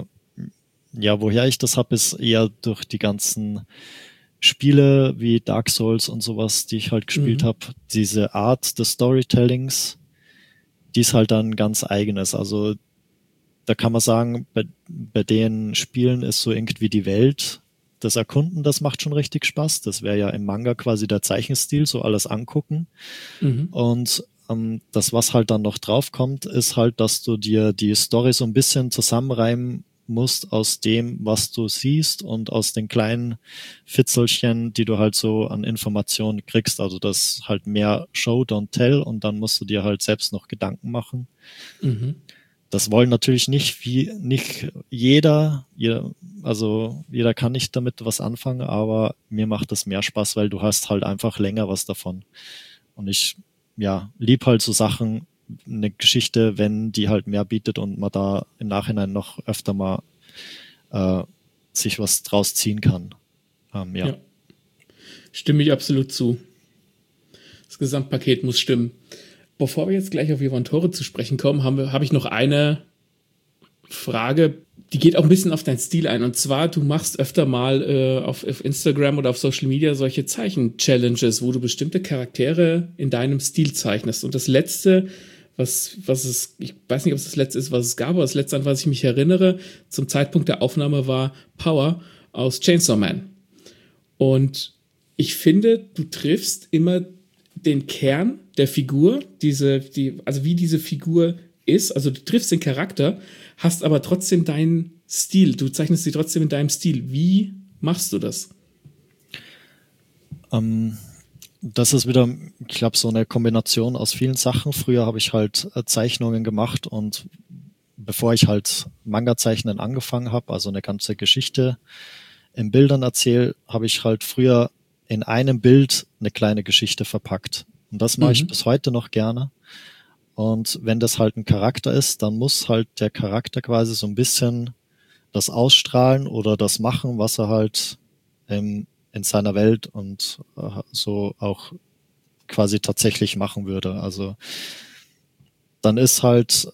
woher ich das habe, ist eher durch die ganzen Spiele wie Dark Souls und sowas, die ich halt gespielt habe. Diese Art des Storytellings, die ist halt dann ganz eigenes. Also da kann man sagen, bei den Spielen ist so irgendwie die Welt, das Erkunden, das macht schon richtig Spaß. Das wäre ja im Manga quasi der Zeichenstil, so alles angucken. Und das, was halt dann noch draufkommt, ist halt, dass du dir die Story so ein bisschen zusammenreimen musst aus dem, was du siehst und aus den kleinen Fitzelchen, die du halt so an Informationen kriegst. Also das halt mehr Show, don't tell und dann musst du dir halt selbst noch Gedanken machen. Das wollen natürlich nicht jeder, also jeder kann nicht damit was anfangen, aber mir macht das mehr Spaß, weil du hast halt einfach länger was davon. Und ich lieb halt so Sachen, eine Geschichte, wenn die halt mehr bietet und man da im Nachhinein noch öfter mal sich was draus ziehen kann. Ja. Stimme ich absolut zu. Das Gesamtpaket muss stimmen. Bevor wir jetzt gleich auf Yvonne Tore zu sprechen kommen, habe ich noch eine Frage, die geht auch ein bisschen auf deinen Stil ein. Und zwar, du machst öfter mal auf Instagram oder auf Social Media solche Zeichen-Challenges, wo du bestimmte Charaktere in deinem Stil zeichnest. Und das letzte, was es, ich weiß nicht, ob es das letzte ist, was es gab, aber das letzte, an was ich mich erinnere, zum Zeitpunkt der Aufnahme war Power aus Chainsaw Man. Und ich finde, du triffst immer den Kern der Figur, also wie diese Figur ist, also du triffst den Charakter, hast aber trotzdem deinen Stil, du zeichnest sie trotzdem in deinem Stil. Wie machst du das? Das ist wieder, ich glaube, so eine Kombination aus vielen Sachen. Früher habe ich halt Zeichnungen gemacht und bevor ich halt Manga-Zeichnen angefangen habe, also eine ganze Geschichte in Bildern erzähle, habe ich halt früher in einem Bild eine kleine Geschichte verpackt. Und das mache ich bis heute noch gerne. Und wenn das halt ein Charakter ist, dann muss halt der Charakter quasi so ein bisschen das ausstrahlen oder das machen, was er halt in seiner Welt und so auch quasi tatsächlich machen würde. Also dann ist halt,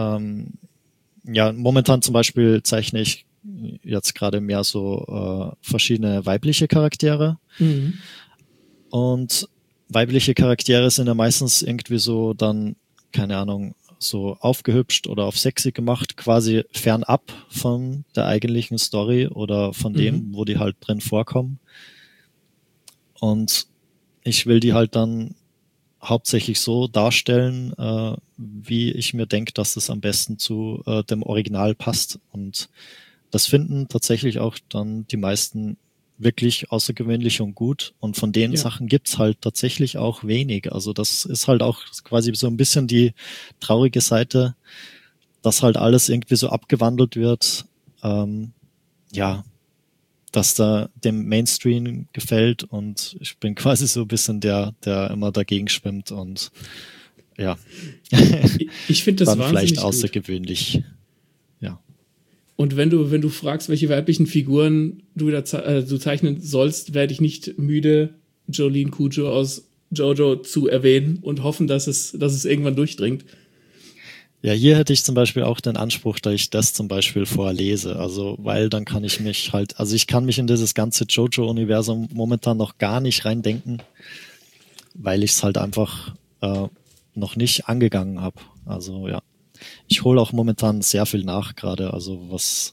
momentan zum Beispiel zeichne ich jetzt gerade mehr so verschiedene weibliche Charaktere. Und weibliche Charaktere sind ja meistens irgendwie so dann, keine Ahnung, so aufgehübscht oder auf sexy gemacht, quasi fernab von der eigentlichen Story oder von dem, wo die halt drin vorkommen. Und ich will die halt dann hauptsächlich so darstellen, wie ich mir denke, dass das am besten zu dem Original passt. Und das finden tatsächlich auch dann die meisten wirklich außergewöhnlich und gut. Und von den Sachen gibt's halt tatsächlich auch wenig. Also das ist halt auch quasi so ein bisschen die traurige Seite, dass halt alles irgendwie so abgewandelt wird. Dass da dem Mainstream gefällt und ich bin quasi so ein bisschen der immer dagegen schwimmt und ich finde das dann wahnsinnig vielleicht außergewöhnlich. Gut. Ja. Und wenn du fragst, welche weiblichen Figuren du zeichnen sollst, werde ich nicht müde, Jolene Cujo aus Jojo zu erwähnen und hoffen, dass es irgendwann durchdringt. Ja, hier hätte ich zum Beispiel auch den Anspruch, dass ich das zum Beispiel vorlese. Also, weil dann kann ich mich ich kann mich in dieses ganze Jojo-Universum momentan noch gar nicht reindenken, weil ich es halt einfach noch nicht angegangen habe. Also ja, ich hole auch momentan sehr viel nach gerade, also was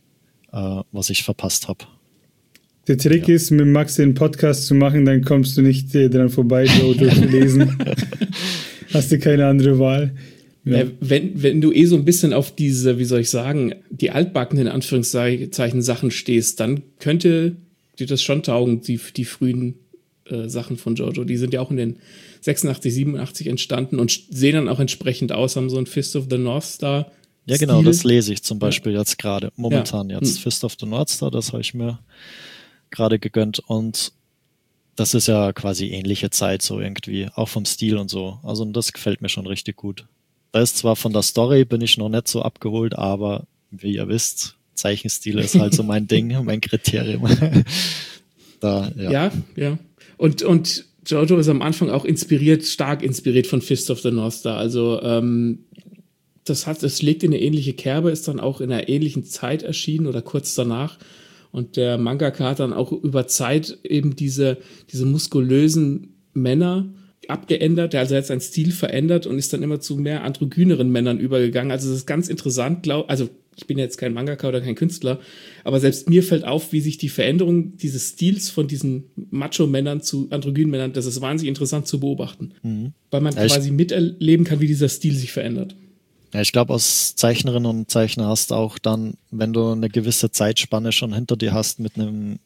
ich verpasst habe. Der Trick ist, mit Max den Podcast zu machen, dann kommst du nicht dran vorbei, Jojo zu lesen. Hast du keine andere Wahl. Ja. Wenn du so ein bisschen auf diese, wie soll ich sagen, die altbackenen, in Anführungszeichen, Sachen stehst, dann könnte dir das schon taugen, die frühen Sachen von Jojo. Die sind ja auch in den 86, 87 entstanden und sehen dann auch entsprechend aus, haben so ein Fist of the North Star. Ja, genau, das lese ich zum Beispiel jetzt gerade, momentan jetzt. Fist of the North Star, das habe ich mir gerade gegönnt und das ist ja quasi ähnliche Zeit so irgendwie, auch vom Stil und so. Also das gefällt mir schon richtig gut. Da ist zwar von der Story bin ich noch nicht so abgeholt, aber wie ihr wisst, Zeichenstil ist halt so mein Ding, mein Kriterium. Ja. Und Jojo ist am Anfang auch stark inspiriert von Fist of the North Star. Also das legt in eine ähnliche Kerbe, ist dann auch in einer ähnlichen Zeit erschienen oder kurz danach. Und der Mangaka hat dann auch über Zeit eben diese muskulösen Männer abgeändert, der also jetzt seinen Stil verändert und ist dann immer zu mehr androgyneren Männern übergegangen. Also das ist ganz interessant, also ich bin jetzt kein Mangaka oder kein Künstler, aber selbst mir fällt auf, wie sich die Veränderung dieses Stils von diesen Macho-Männern zu androgynen Männern, das ist wahnsinnig interessant zu beobachten, weil man quasi miterleben kann, wie dieser Stil sich verändert. Ja, ich glaube, als Zeichnerinnen und Zeichner hast du auch dann, wenn du eine gewisse Zeitspanne schon hinter dir hast mit einem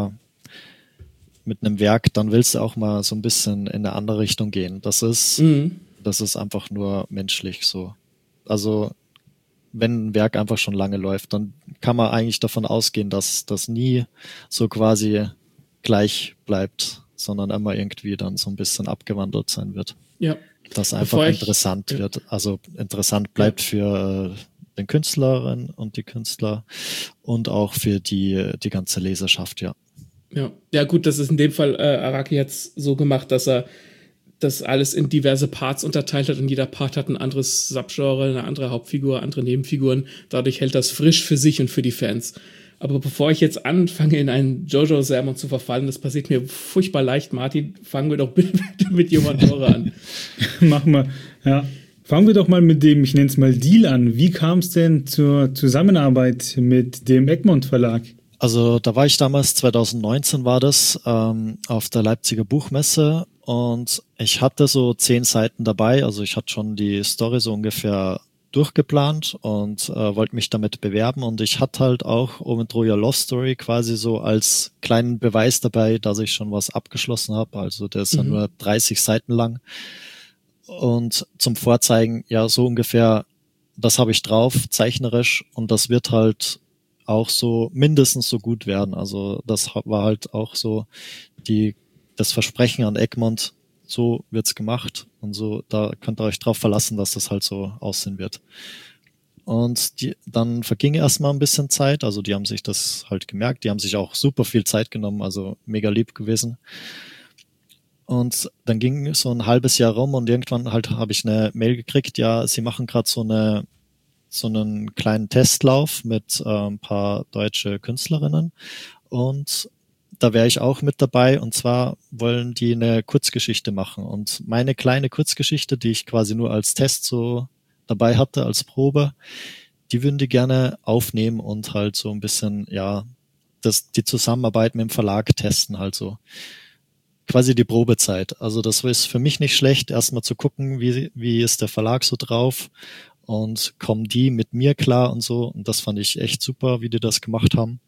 Werk, dann willst du auch mal so ein bisschen in eine andere Richtung gehen. Das ist einfach nur menschlich so. Also wenn ein Werk einfach schon lange läuft, dann kann man eigentlich davon ausgehen, dass das nie so quasi gleich bleibt, sondern immer irgendwie dann so ein bisschen abgewandelt sein wird. Ja. Dass einfach interessant wird, also interessant bleibt für den Künstlerinnen und die Künstler und auch für die ganze Leserschaft, ja. Ja, gut, das ist in dem Fall Araki jetzt so gemacht, dass er das alles in diverse Parts unterteilt hat und jeder Part hat ein anderes Subgenre, eine andere Hauptfigur, andere Nebenfiguren. Dadurch hält das frisch für sich und für die Fans. Aber bevor ich jetzt anfange, in einen Jojo-Sermon zu verfallen, das passiert mir furchtbar leicht, Martin, fangen wir doch bitte mit Yomantore an. Machen wir, ja. Fangen wir doch mal mit dem, ich nenne es mal Deal an. Wie kam es denn zur Zusammenarbeit mit dem Egmont Verlag? Also da war ich damals, 2019 war das, auf der Leipziger Buchmesse und ich hatte so 10 Seiten dabei, also ich hatte schon die Story so ungefähr durchgeplant und wollte mich damit bewerben und ich hatte halt auch Omen Troja Lost Story quasi so als kleinen Beweis dabei, dass ich schon was abgeschlossen habe, also der ist ja nur 30 Seiten lang und zum Vorzeigen, ja so ungefähr, das habe ich drauf, zeichnerisch und das wird halt auch so mindestens so gut werden. Also das war halt auch so das Versprechen an Egmont, so wird's gemacht und so, da könnt ihr euch drauf verlassen, dass das halt so aussehen wird. Und dann verging erstmal ein bisschen Zeit, also die haben sich das halt gemerkt, die haben sich auch super viel Zeit genommen, also mega lieb gewesen. Und dann ging so ein halbes Jahr rum und irgendwann halt habe ich eine Mail gekriegt, ja, sie machen gerade so einen kleinen Testlauf mit ein paar deutsche Künstlerinnen und da wäre ich auch mit dabei und zwar wollen die eine Kurzgeschichte machen und meine kleine Kurzgeschichte, die ich quasi nur als Test so dabei hatte, als Probe, die würden die gerne aufnehmen und halt so ein bisschen, ja, die Zusammenarbeit mit dem Verlag testen halt so. Quasi die Probezeit. Also das ist für mich nicht schlecht, erstmal zu gucken, wie ist der Verlag so drauf und kommen die mit mir klar und so. Und das fand ich echt super, wie die das gemacht haben.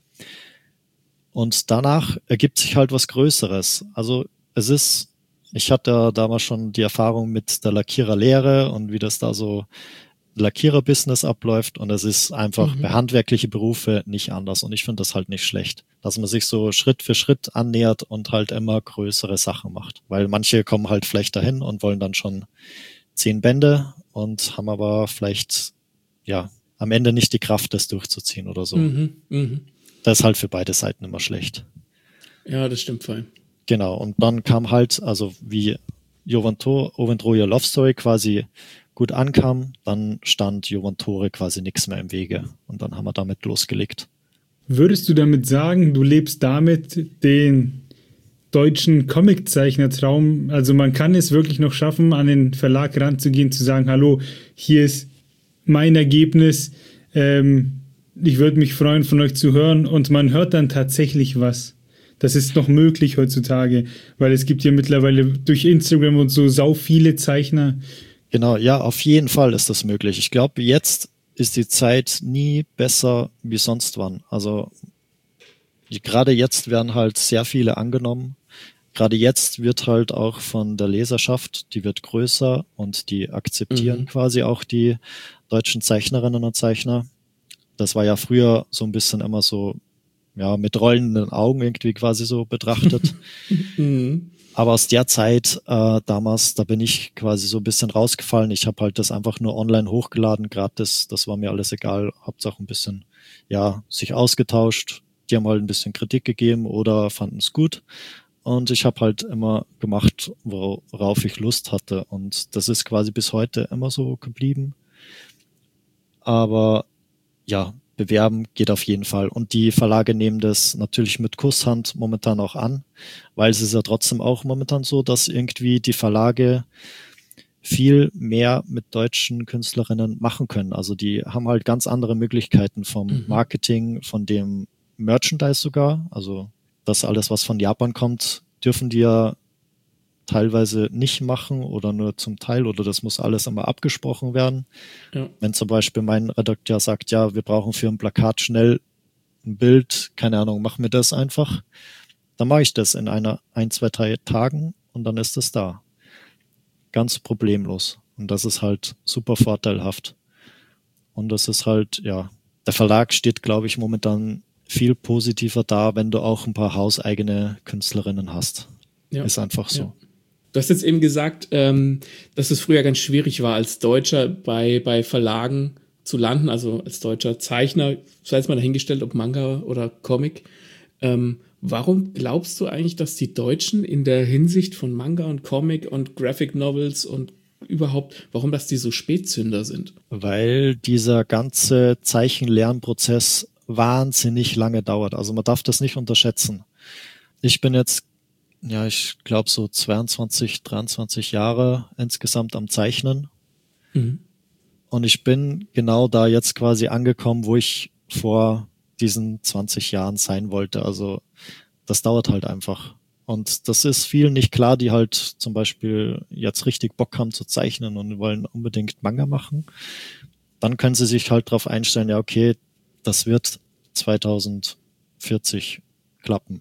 Und danach ergibt sich halt was Größeres. Also ich hatte ja damals schon die Erfahrung mit der Lackiererlehre und wie das da so Lackierer-Business abläuft und es ist einfach bei handwerklichen Berufe nicht anders und ich finde das halt nicht schlecht, dass man sich so Schritt für Schritt annähert und halt immer größere Sachen macht, weil manche kommen halt vielleicht dahin und wollen dann schon 10 Bände und haben aber vielleicht, ja, am Ende nicht die Kraft, das durchzuziehen oder so. Das ist halt für beide Seiten immer schlecht. Ja, das stimmt voll. Genau, und dann kam halt, also wie Joventore Love Story quasi gut ankam, dann stand Joventore quasi nichts mehr im Wege und dann haben wir damit losgelegt. Würdest du damit sagen, du lebst damit den deutschen Comiczeichnertraum, also man kann es wirklich noch schaffen, an den Verlag ranzugehen, zu sagen, hallo, hier ist mein Ergebnis, ich würde mich freuen, von euch zu hören, und man hört dann tatsächlich was. Das ist noch möglich heutzutage, weil es gibt ja mittlerweile durch Instagram und so sau viele Zeichner. Genau, ja, auf jeden Fall ist das möglich. Ich glaube, jetzt ist die Zeit nie besser wie sonst wann. Also gerade jetzt werden halt sehr viele angenommen. Gerade jetzt wird halt auch von der Leserschaft, die wird größer und die akzeptieren quasi auch die deutschen Zeichnerinnen und Zeichner. Das war ja früher so ein bisschen immer so, ja, mit rollenden Augen irgendwie quasi so betrachtet. Aber aus der Zeit damals, da bin ich quasi so ein bisschen rausgefallen. Ich habe halt das einfach nur online hochgeladen, gratis, das war mir alles egal. Hauptsache ein bisschen, ja, sich ausgetauscht. Die haben halt ein bisschen Kritik gegeben oder fanden es gut. Und ich habe halt immer gemacht, worauf ich Lust hatte. Und das ist quasi bis heute immer so geblieben. Aber ja, bewerben geht auf jeden Fall. Und die Verlage nehmen das natürlich mit Kusshand momentan auch an, weil es ist ja trotzdem auch momentan so, dass irgendwie die Verlage viel mehr mit deutschen Künstlerinnen machen können. Also die haben halt ganz andere Möglichkeiten vom Marketing, von dem Merchandise sogar. Also das alles, was von Japan kommt, dürfen die ja teilweise nicht machen oder nur zum Teil, oder das muss alles immer abgesprochen werden. Ja. Wenn zum Beispiel mein Redakteur sagt, ja, wir brauchen für ein Plakat schnell ein Bild, keine Ahnung, mach mir das einfach, dann mache ich das in 2, 3 Tagen und dann ist es da. Ganz problemlos. Und das ist halt super vorteilhaft. Und das ist halt, ja, der Verlag steht, glaube ich, momentan viel positiver da, wenn du auch ein paar hauseigene Künstlerinnen hast. Ja. Ist einfach so. Ja. Du hast jetzt eben gesagt, dass es früher ganz schwierig war, als Deutscher bei Verlagen zu landen, also als deutscher Zeichner, sei es mal dahingestellt, ob Manga oder Comic. Warum glaubst du eigentlich, dass die Deutschen in der Hinsicht von Manga und Comic und Graphic Novels und überhaupt, warum das die so Spätzünder sind? Weil dieser ganze Zeichenlernprozess wahnsinnig lange dauert. Also man darf das nicht unterschätzen. Ich bin jetzt, ja, ich glaube so 22, 23 Jahre insgesamt am Zeichnen. Und ich bin genau da jetzt quasi angekommen, wo ich vor diesen 20 Jahren sein wollte. Also das dauert halt einfach. Und das ist vielen nicht klar, die halt zum Beispiel jetzt richtig Bock haben zu zeichnen und wollen unbedingt Manga machen. Dann können sie sich halt drauf einstellen, ja okay, das wird 2040 klappen.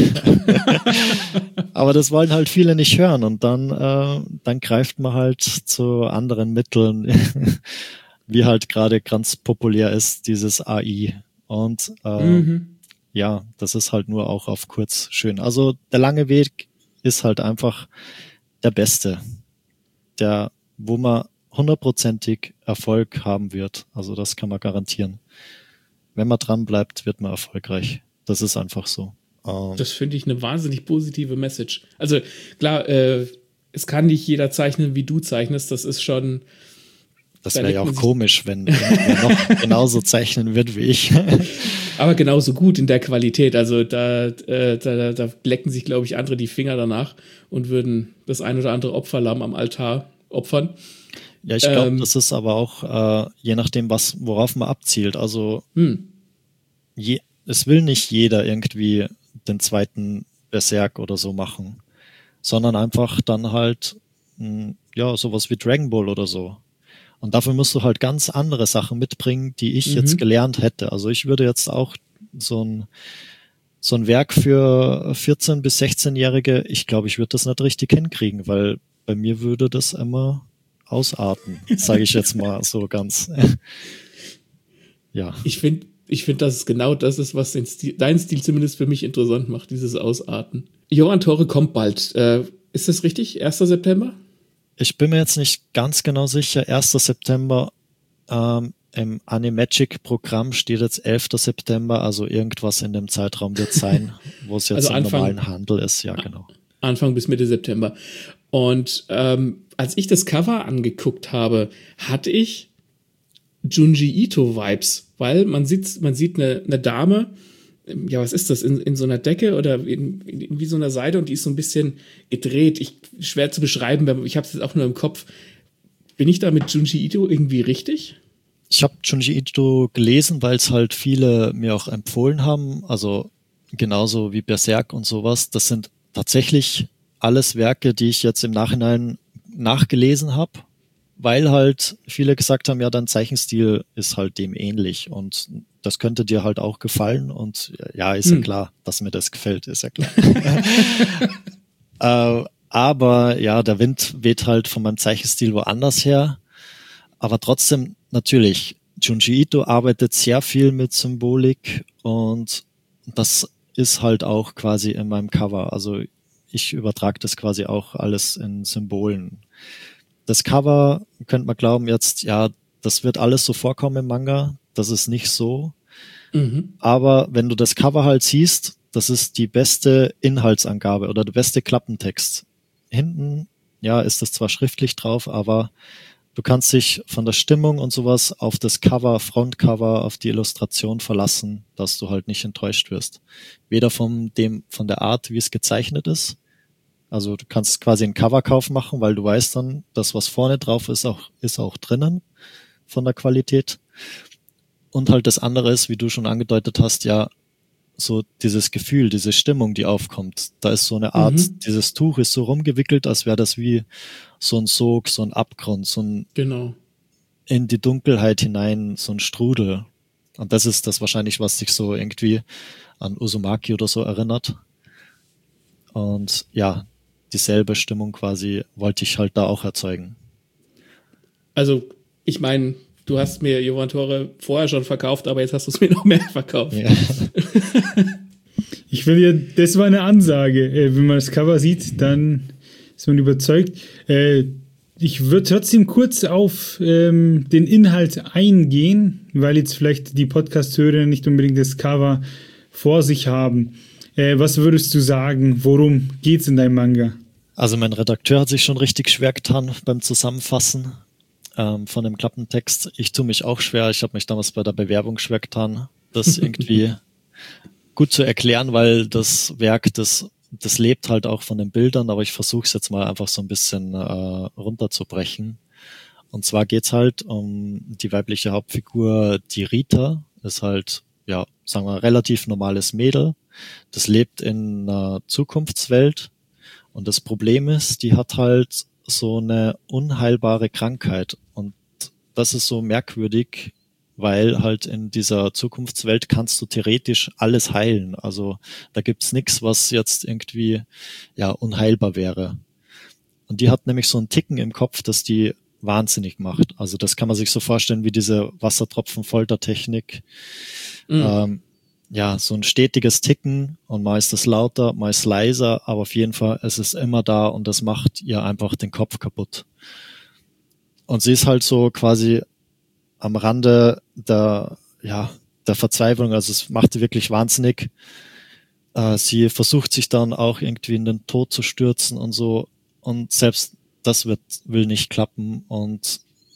Aber das wollen halt viele nicht hören und dann greift man halt zu anderen Mitteln, wie halt gerade ganz populär ist, dieses AI. Und ja, das ist halt nur auch auf kurz schön. Also der lange Weg ist halt einfach der beste, wo man 100%ig Erfolg haben wird. Also das kann man garantieren. Wenn man dran bleibt, wird man erfolgreich. Das ist einfach so. Das finde ich eine wahnsinnig positive Message. Also klar, es kann nicht jeder zeichnen, wie du zeichnest. Das ist schon... Das wäre ja auch komisch, wenn er noch genauso zeichnen wird wie ich. Aber genauso gut in der Qualität. Also da lecken sich, glaube ich, andere die Finger danach und würden das ein oder andere Opferlamm am Altar opfern. Ja, ich glaube, das ist aber auch je nachdem, worauf man abzielt. Also es will nicht jeder irgendwie den zweiten Berserk oder so machen, sondern einfach dann halt ja sowas wie Dragon Ball oder so. Und dafür musst du halt ganz andere Sachen mitbringen, die ich jetzt gelernt hätte. Also ich würde jetzt auch so ein Werk für 14- bis 16-Jährige, ich glaube, ich würde das nicht richtig hinkriegen, weil bei mir würde das immer ausarten, sage ich jetzt mal so ganz. Ja. Ich finde, dass es genau das ist, was deinen Stil zumindest für mich interessant macht, dieses Ausarten. Joventore kommt bald. Ist das richtig? 1. September? Ich bin mir jetzt nicht ganz genau sicher. 1. September. Im Animagic-Programm steht jetzt 11. September, also irgendwas in dem Zeitraum wird sein, wo es jetzt Also im normalen Handel ist, ja genau. Anfang bis Mitte September. Und als ich das Cover angeguckt habe, hatte ich Junji Ito-Vibes, weil man sieht eine Dame, ja, was ist das, in so einer Decke oder in wie so einer Seide und die ist so ein bisschen gedreht. Schwer zu beschreiben, ich habe es jetzt auch nur im Kopf. Bin ich da mit Junji Ito irgendwie richtig? Ich habe Junji Ito gelesen, weil es halt viele mir auch empfohlen haben, also genauso wie Berserk und sowas. Das sind tatsächlich alles Werke, die ich jetzt im Nachhinein nachgelesen habe, weil halt viele gesagt haben, ja, dein Zeichenstil ist halt dem ähnlich und das könnte dir halt auch gefallen und ja, ist ja klar, dass mir das gefällt, ist ja klar. Aber ja, der Wind weht halt von meinem Zeichenstil woanders her. Aber trotzdem, natürlich, Junji Ito arbeitet sehr viel mit Symbolik und das ist halt auch quasi in meinem Cover. Also ich übertrage das quasi auch alles in Symbolen. Das Cover, könnte man glauben jetzt, ja, das wird alles so vorkommen im Manga. Das ist nicht so. Aber wenn du das Cover halt siehst, das ist die beste Inhaltsangabe oder der beste Klappentext. Hinten, ja, ist das zwar schriftlich drauf, aber du kannst dich von der Stimmung und sowas auf das Cover, Frontcover, auf die Illustration verlassen, dass du halt nicht enttäuscht wirst. Weder von der Art, wie es gezeichnet ist. Also du kannst quasi einen Coverkauf machen, weil du weißt dann, das, was vorne drauf ist auch drinnen von der Qualität. Und halt das andere ist, wie du schon angedeutet hast, ja, so dieses Gefühl, diese Stimmung, die aufkommt. Da ist so eine Art, dieses Tuch ist so rumgewickelt, als wäre das wie so ein Sog, so ein Abgrund, so ein Genau. in die Dunkelheit hinein, so ein Strudel. Und das ist das wahrscheinlich, was dich so irgendwie an Uzumaki oder so erinnert. Und ja, dieselbe Stimmung quasi wollte ich halt da auch erzeugen. Also, ich meine, du hast mir Jovan Tore vorher schon verkauft, aber jetzt hast du es mir noch mehr verkauft. Ja. Ich will ja, das war eine Ansage. Wenn man das Cover sieht, dann ist man überzeugt. Ich würde trotzdem kurz auf den Inhalt eingehen, weil jetzt vielleicht die Podcast-Hörer nicht unbedingt das Cover vor sich haben. Was würdest du sagen? Worum geht's in deinem Manga? Also mein Redakteur hat sich schon richtig schwer getan beim Zusammenfassen von dem Klappentext. Ich tue mich auch schwer. Ich habe mich damals bei der Bewerbung schwer getan, das irgendwie gut zu erklären, weil das Werk, das lebt halt auch von den Bildern, aber ich versuche es jetzt mal einfach so ein bisschen runterzubrechen. Und zwar geht's halt um die weibliche Hauptfigur, die Rita, ist halt, ja, sagen wir, relativ normales Mädel. Das lebt in einer Zukunftswelt und das Problem ist, die hat halt so eine unheilbare Krankheit und das ist so merkwürdig, weil halt in dieser Zukunftswelt kannst du theoretisch alles heilen. Also da gibt's nichts, was jetzt irgendwie ja unheilbar wäre. Und die hat nämlich so einen Ticken im Kopf, dass die wahnsinnig macht. Also das kann man sich so vorstellen wie diese Wassertropfen-Foltertechnik. Ja, so ein stetiges Ticken und mal ist es lauter, mal ist es leiser, aber auf jeden Fall, es ist immer da und das macht ihr einfach den Kopf kaputt. Und sie ist halt so quasi am Rande der Verzweiflung, also es macht sie wirklich wahnsinnig. Sie versucht sich dann auch irgendwie in den Tod zu stürzen und so und selbst das will nicht klappen und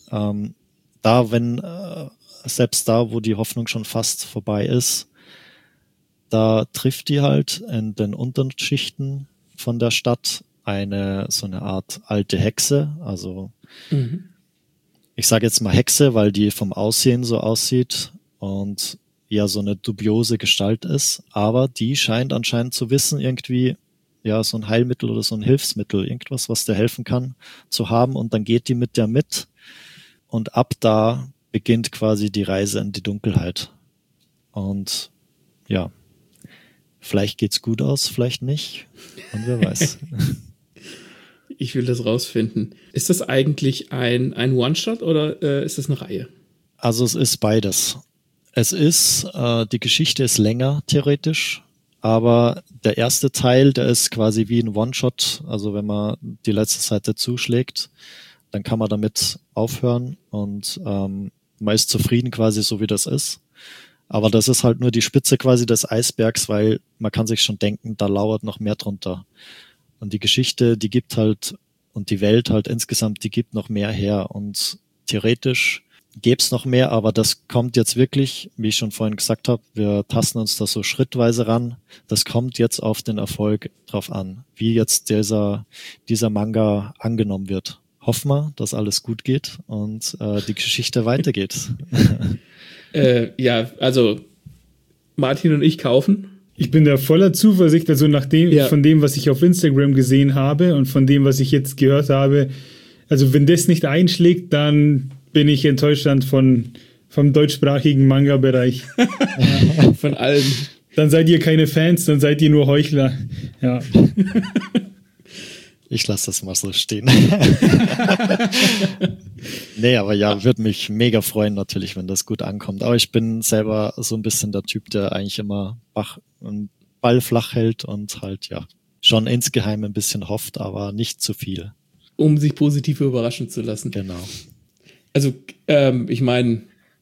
selbst da, wo die Hoffnung schon fast vorbei ist, da trifft die halt in den unteren Schichten von der Stadt so eine Art alte Hexe, also ich sage jetzt mal Hexe, weil die vom Aussehen so aussieht und ja so eine dubiose Gestalt ist, aber die scheint anscheinend zu wissen, irgendwie ja so ein Heilmittel oder so ein Hilfsmittel, irgendwas, was dir helfen kann, zu haben und dann geht die mit der mit und ab da beginnt quasi die Reise in die Dunkelheit. Und ja, vielleicht geht's gut aus, vielleicht nicht und wer weiß. Ich will das rausfinden. Ist das eigentlich ein One-Shot oder ist das eine Reihe? Also es ist beides. Die Geschichte ist länger theoretisch, aber der erste Teil, der ist quasi wie ein One-Shot. Also wenn man die letzte Seite zuschlägt, dann kann man damit aufhören und man ist zufrieden quasi so, wie das ist. Aber das ist halt nur die Spitze quasi des Eisbergs, weil man kann sich schon denken, da lauert noch mehr drunter. Und die Geschichte, die gibt halt, und die Welt halt insgesamt, die gibt noch mehr her. Und theoretisch gäbe es noch mehr, aber das kommt jetzt wirklich, wie ich schon vorhin gesagt habe, wir tasten uns da so schrittweise ran. Das kommt jetzt auf den Erfolg drauf an, wie jetzt dieser Manga angenommen wird. Hoffen wir, dass alles gut geht und die Geschichte weitergeht. Ja, also Martin und ich kaufen. Ich bin da voller Zuversicht, also von dem, was ich auf Instagram gesehen habe und von dem, was ich jetzt gehört habe. Also wenn das nicht einschlägt, dann bin ich enttäuscht vom deutschsprachigen Manga-Bereich. Von allen. Dann seid ihr keine Fans, dann seid ihr nur Heuchler. Ja. Ich lasse das mal so stehen. Nee, aber ja, würde mich mega freuen natürlich, wenn das gut ankommt. Aber ich bin selber so ein bisschen der Typ, der eigentlich immer einen Ball flach hält und halt ja schon insgeheim ein bisschen hofft, aber nicht zu viel. Um sich positiv überraschen zu lassen. Genau. Also ich meine,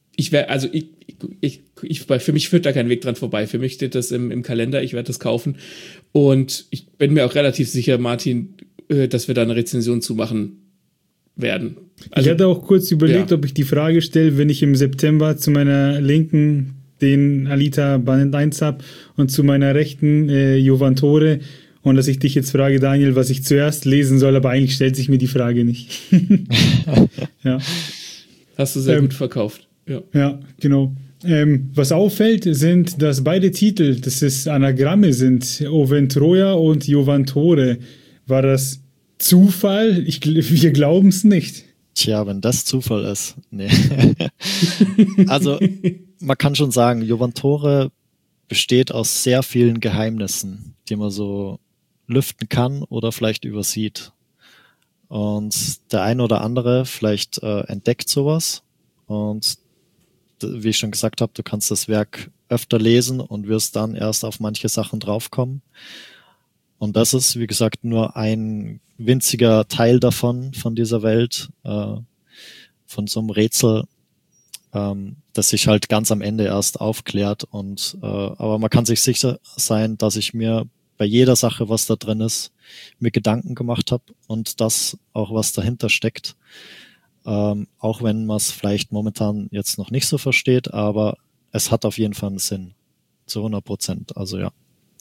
für mich führt da kein Weg dran vorbei. Für mich steht das im Kalender, ich werde das kaufen. Und ich bin mir auch relativ sicher, Martin, dass wir da eine Rezension zu machen werden. Also, ich hatte auch kurz überlegt, ob ich die Frage stelle, wenn ich im September zu meiner Linken den Alita Band 1 habe und zu meiner Rechten Jovantore, und dass ich dich jetzt frage, Daniel, was ich zuerst lesen soll, aber eigentlich stellt sich mir die Frage nicht. Ja. Hast du sehr gut verkauft. Ja, genau. Was auffällt, sind, dass beide Titel, dass es Anagramme sind, Oventroia und Jovantore. War das Zufall? Wir glauben es nicht. Tja, wenn das Zufall ist. Nee. Also, man kann schon sagen, Jovantore besteht aus sehr vielen Geheimnissen, die man so lüften kann oder vielleicht übersieht. Und der eine oder andere vielleicht entdeckt sowas. Und wie ich schon gesagt habe, du kannst das Werk öfter lesen und wirst dann erst auf manche Sachen draufkommen. Und das ist, wie gesagt, nur ein winziger Teil davon, von dieser Welt, von so einem Rätsel, das sich halt ganz am Ende erst aufklärt. Aber man kann sich sicher sein, dass ich mir bei jeder Sache, was da drin ist, mir Gedanken gemacht habe und das auch, was dahinter steckt. Auch wenn man es vielleicht momentan jetzt noch nicht so versteht, aber es hat auf jeden Fall einen Sinn. Zu 100%. Also ja.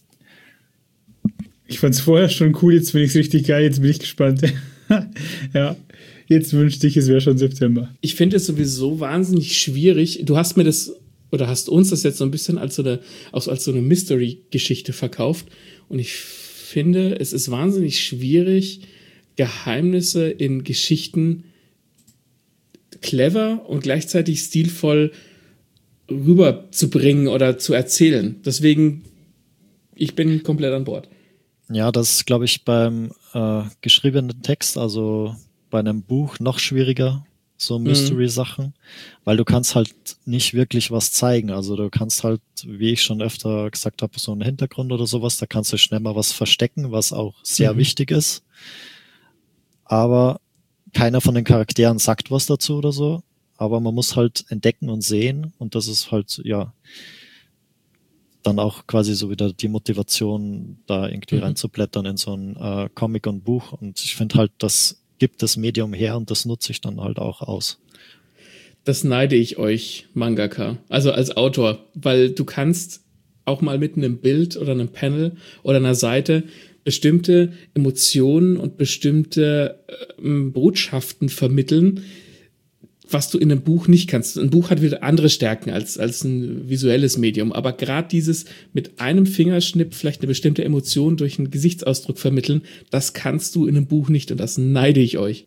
Ich fand es vorher schon cool, jetzt finde ich es richtig geil, jetzt bin ich gespannt. Ja, jetzt wünschte ich, es wäre schon September. Ich finde es sowieso wahnsinnig schwierig. Du hast mir das, oder hast uns das jetzt so ein bisschen als so eine Mystery-Geschichte verkauft. Und ich finde, es ist wahnsinnig schwierig, Geheimnisse in Geschichten clever und gleichzeitig stilvoll rüberzubringen oder zu erzählen. Deswegen, ich bin komplett an Bord. Ja, das ist, glaube ich, beim geschriebenen Text, also bei einem Buch, noch schwieriger, so Mystery-Sachen, weil du kannst halt nicht wirklich was zeigen. Also du kannst halt, wie ich schon öfter gesagt habe, so einen Hintergrund oder sowas, da kannst du schnell mal was verstecken, was auch sehr wichtig ist. Aber keiner von den Charakteren sagt was dazu oder so. Aber man muss halt entdecken und sehen, und das ist halt, ja, dann auch quasi so wieder die Motivation, da irgendwie reinzublättern in so ein Comic und Buch. Und ich finde halt, das gibt das Medium her und das nutze ich dann halt auch aus. Das neide ich euch, Mangaka, also als Autor, weil du kannst auch mal mit einem Bild oder einem Panel oder einer Seite bestimmte Emotionen und bestimmte Botschaften vermitteln, was du in einem Buch nicht kannst. Ein Buch hat wieder andere Stärken als ein visuelles Medium, aber gerade dieses mit einem Fingerschnipp vielleicht eine bestimmte Emotion durch einen Gesichtsausdruck vermitteln, das kannst du in einem Buch nicht, und das neide ich euch.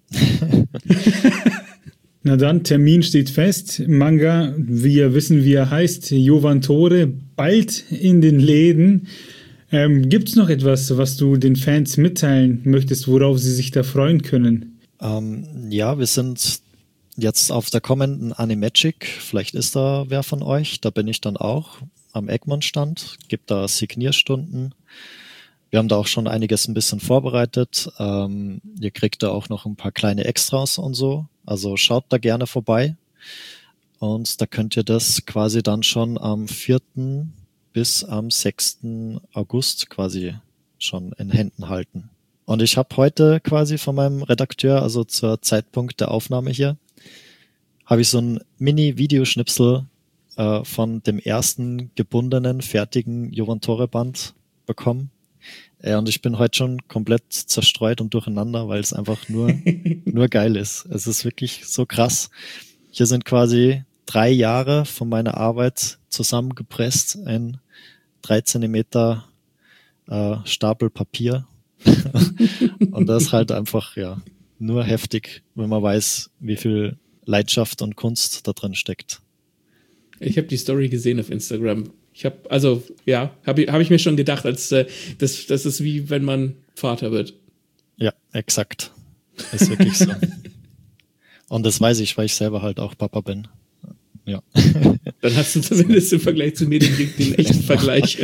Na dann, Termin steht fest. Manga, wir wissen, wie er heißt, Jovantore, bald in den Läden. Gibt es noch etwas, was du den Fans mitteilen möchtest, worauf sie sich da freuen können? Ja, wir sind jetzt auf der kommenden Animagic, vielleicht ist da wer von euch, da bin ich dann auch am Egmont-Stand, gibt da Signierstunden. Wir haben da auch schon einiges ein bisschen vorbereitet. Ihr kriegt da auch noch ein paar kleine Extras und so, also schaut da gerne vorbei. Und da könnt ihr das quasi dann schon am 4. bis am 6. August quasi schon in Händen halten. Und ich habe heute quasi von meinem Redakteur, also zur Zeitpunkt der Aufnahme hier, habe ich so ein Mini-Videoschnipsel von dem ersten gebundenen, fertigen Jovantore-Band bekommen. Und ich bin heute schon komplett zerstreut und durcheinander, weil es einfach nur geil ist. Es ist wirklich so krass. Hier sind quasi 3 Jahre von meiner Arbeit zusammengepresst in 3 Zentimeter Stapel Papier. Und das ist halt einfach, ja, nur heftig, wenn man weiß, wie viel Leidenschaft und Kunst da drin steckt. Ich habe die Story gesehen auf Instagram. Habe ich mir schon gedacht, als das ist wie wenn man Vater wird. Ja, exakt. Ist wirklich so. Und das weiß ich, weil ich selber halt auch Papa bin. Ja. Dann hast du zumindest im Vergleich zu mir den echten Vergleich.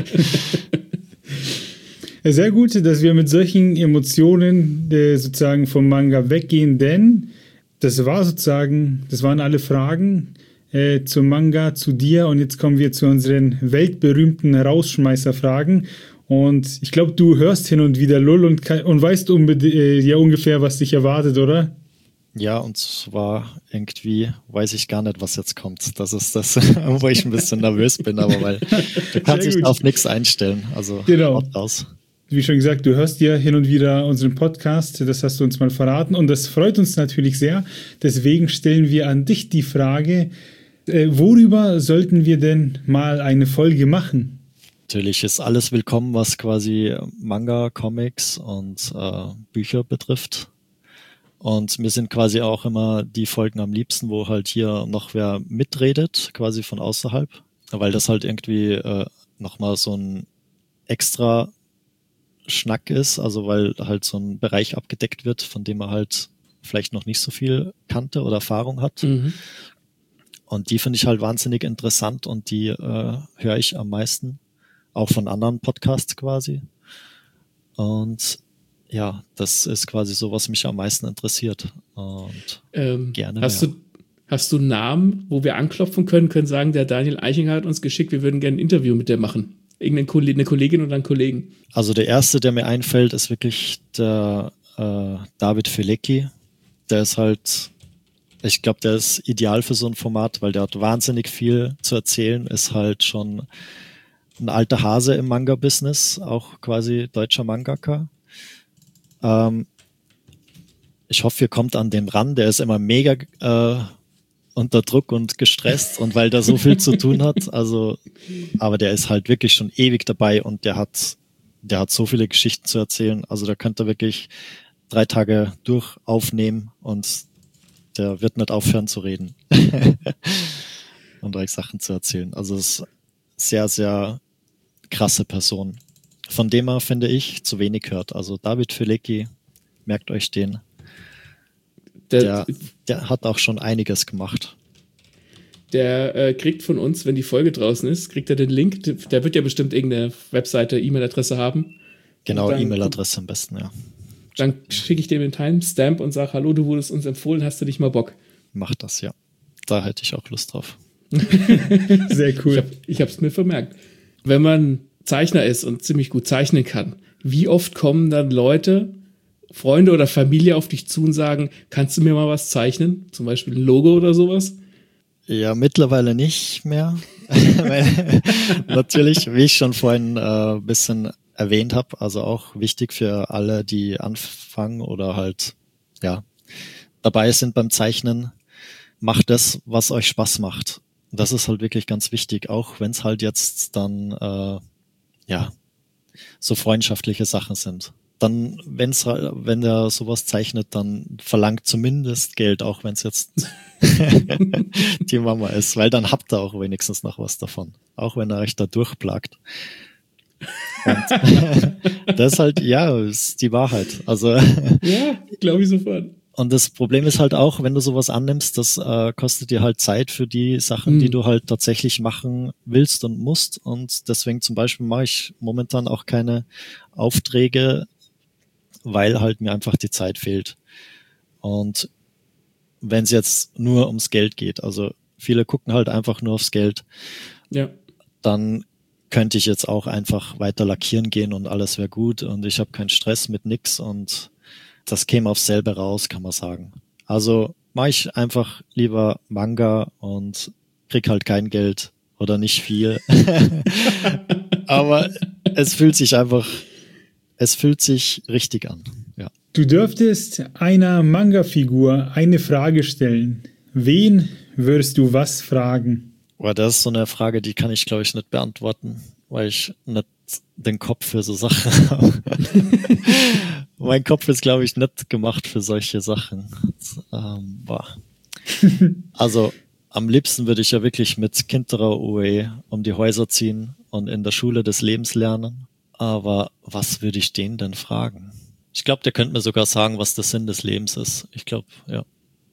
Sehr gut, dass wir mit solchen Emotionen sozusagen vom Manga weggehen, denn das waren alle Fragen zum Manga, zu dir, und jetzt kommen wir zu unseren weltberühmten Rausschmeißerfragen. Und ich glaube, du hörst hin und wieder LOL und weißt ungefähr, was dich erwartet, oder? Ja, und zwar irgendwie weiß ich gar nicht, was jetzt kommt. Das ist das, wo ich ein bisschen nervös bin, aber weil du kannst dich auf nichts einstellen. Also genau. Aus. Wie schon gesagt, du hörst ja hin und wieder unseren Podcast, das hast du uns mal verraten, und das freut uns natürlich sehr. Deswegen stellen wir an dich die Frage, worüber sollten wir denn mal eine Folge machen? Natürlich ist alles willkommen, was quasi Manga, Comics und Bücher betrifft. Und mir sind quasi auch immer die Folgen am liebsten, wo halt hier noch wer mitredet, quasi von außerhalb, weil das halt irgendwie nochmal so ein extra Schnack ist, also weil halt so ein Bereich abgedeckt wird, von dem man halt vielleicht noch nicht so viel kannte oder Erfahrung hat. Mhm. Und die finde ich halt wahnsinnig interessant und die höre ich am meisten, auch von anderen Podcasts quasi. Und ja, das ist quasi so, was mich am meisten interessiert. Und gerne. Hast du einen Namen, wo wir anklopfen können sagen, der Daniel Eichinger hat uns geschickt, wir würden gerne ein Interview mit der machen? Eine Kollegin oder einen Kollegen? Also der erste, der mir einfällt, ist wirklich der David Felecki. Der ist halt, ich glaube, der ist ideal für so ein Format, weil der hat wahnsinnig viel zu erzählen, ist halt schon ein alter Hase im Manga-Business, auch quasi deutscher Mangaka. Ich hoffe, ihr kommt an den ran. Der ist immer mega unter Druck und gestresst und weil der so viel zu tun hat. Also, aber der ist halt wirklich schon ewig dabei und der hat so viele Geschichten zu erzählen. Also da könnt ihr wirklich 3 Tage durch aufnehmen und der wird nicht aufhören zu reden und euch Sachen zu erzählen. Also es ist sehr, sehr krasse Person, von dem man, finde ich, zu wenig hört. Also David Felecki, merkt euch den. Der hat auch schon einiges gemacht. Der kriegt von uns, wenn die Folge draußen ist, kriegt er den Link. Der wird ja bestimmt irgendeine Webseite, E-Mail-Adresse haben. Genau, E-Mail-Adresse am besten, ja. Dann schicke ich dir den Timestamp und sage, hallo, du wurdest uns empfohlen, hast du nicht mal Bock? Mach das, ja. Da hätte ich auch Lust drauf. Sehr cool. Ich habe es mir vermerkt. Wenn man Zeichner ist und ziemlich gut zeichnen kann, wie oft kommen dann Leute, Freunde oder Familie auf dich zu und sagen, kannst du mir mal was zeichnen? Zum Beispiel ein Logo oder sowas? Ja, mittlerweile nicht mehr. Natürlich, wie ich schon vorhin ein bisschen erwähnt habe, also auch wichtig für alle, die anfangen oder halt ja dabei sind beim Zeichnen, macht das, was euch Spaß macht. Das ist halt wirklich ganz wichtig, auch wenn es halt jetzt dann so freundschaftliche Sachen sind. Dann, wenn er sowas zeichnet, dann verlangt zumindest Geld, auch wenn es jetzt die Mama ist, weil dann habt ihr auch wenigstens noch was davon, auch wenn er euch da durchplagt. Und das ist halt, ist die Wahrheit. Also ja, glaube ich sofort. Und das Problem ist halt auch, wenn du sowas annimmst, das kostet dir halt Zeit für die Sachen, die du halt tatsächlich machen willst und musst. Und deswegen zum Beispiel mache ich momentan auch keine Aufträge, weil halt mir einfach die Zeit fehlt. Und wenn es jetzt nur ums Geld geht, also Viele gucken halt einfach nur aufs Geld. Ja. Dann könnte ich jetzt auch einfach weiter lackieren gehen und alles wäre gut und ich habe keinen Stress mit nix und das käme aufs selbe raus, kann man sagen. Also mache ich einfach lieber Manga und krieg halt kein Geld oder nicht viel. Aber es fühlt sich richtig an. Ja. Du dürftest einer Manga-Figur eine Frage stellen. Wen würdest du was fragen? Aber das ist so eine Frage, die kann ich, glaube ich, nicht beantworten, weil ich nicht den Kopf für so Sachen habe. Mein Kopf ist, glaube ich, nicht gemacht für solche Sachen. Also am liebsten würde ich ja wirklich mit Kinterer Ue um die Häuser ziehen und in der Schule des Lebens lernen. Aber was würde ich den denn fragen? Ich glaube, der könnte mir sogar sagen, was der Sinn des Lebens ist. Ich glaube, ja.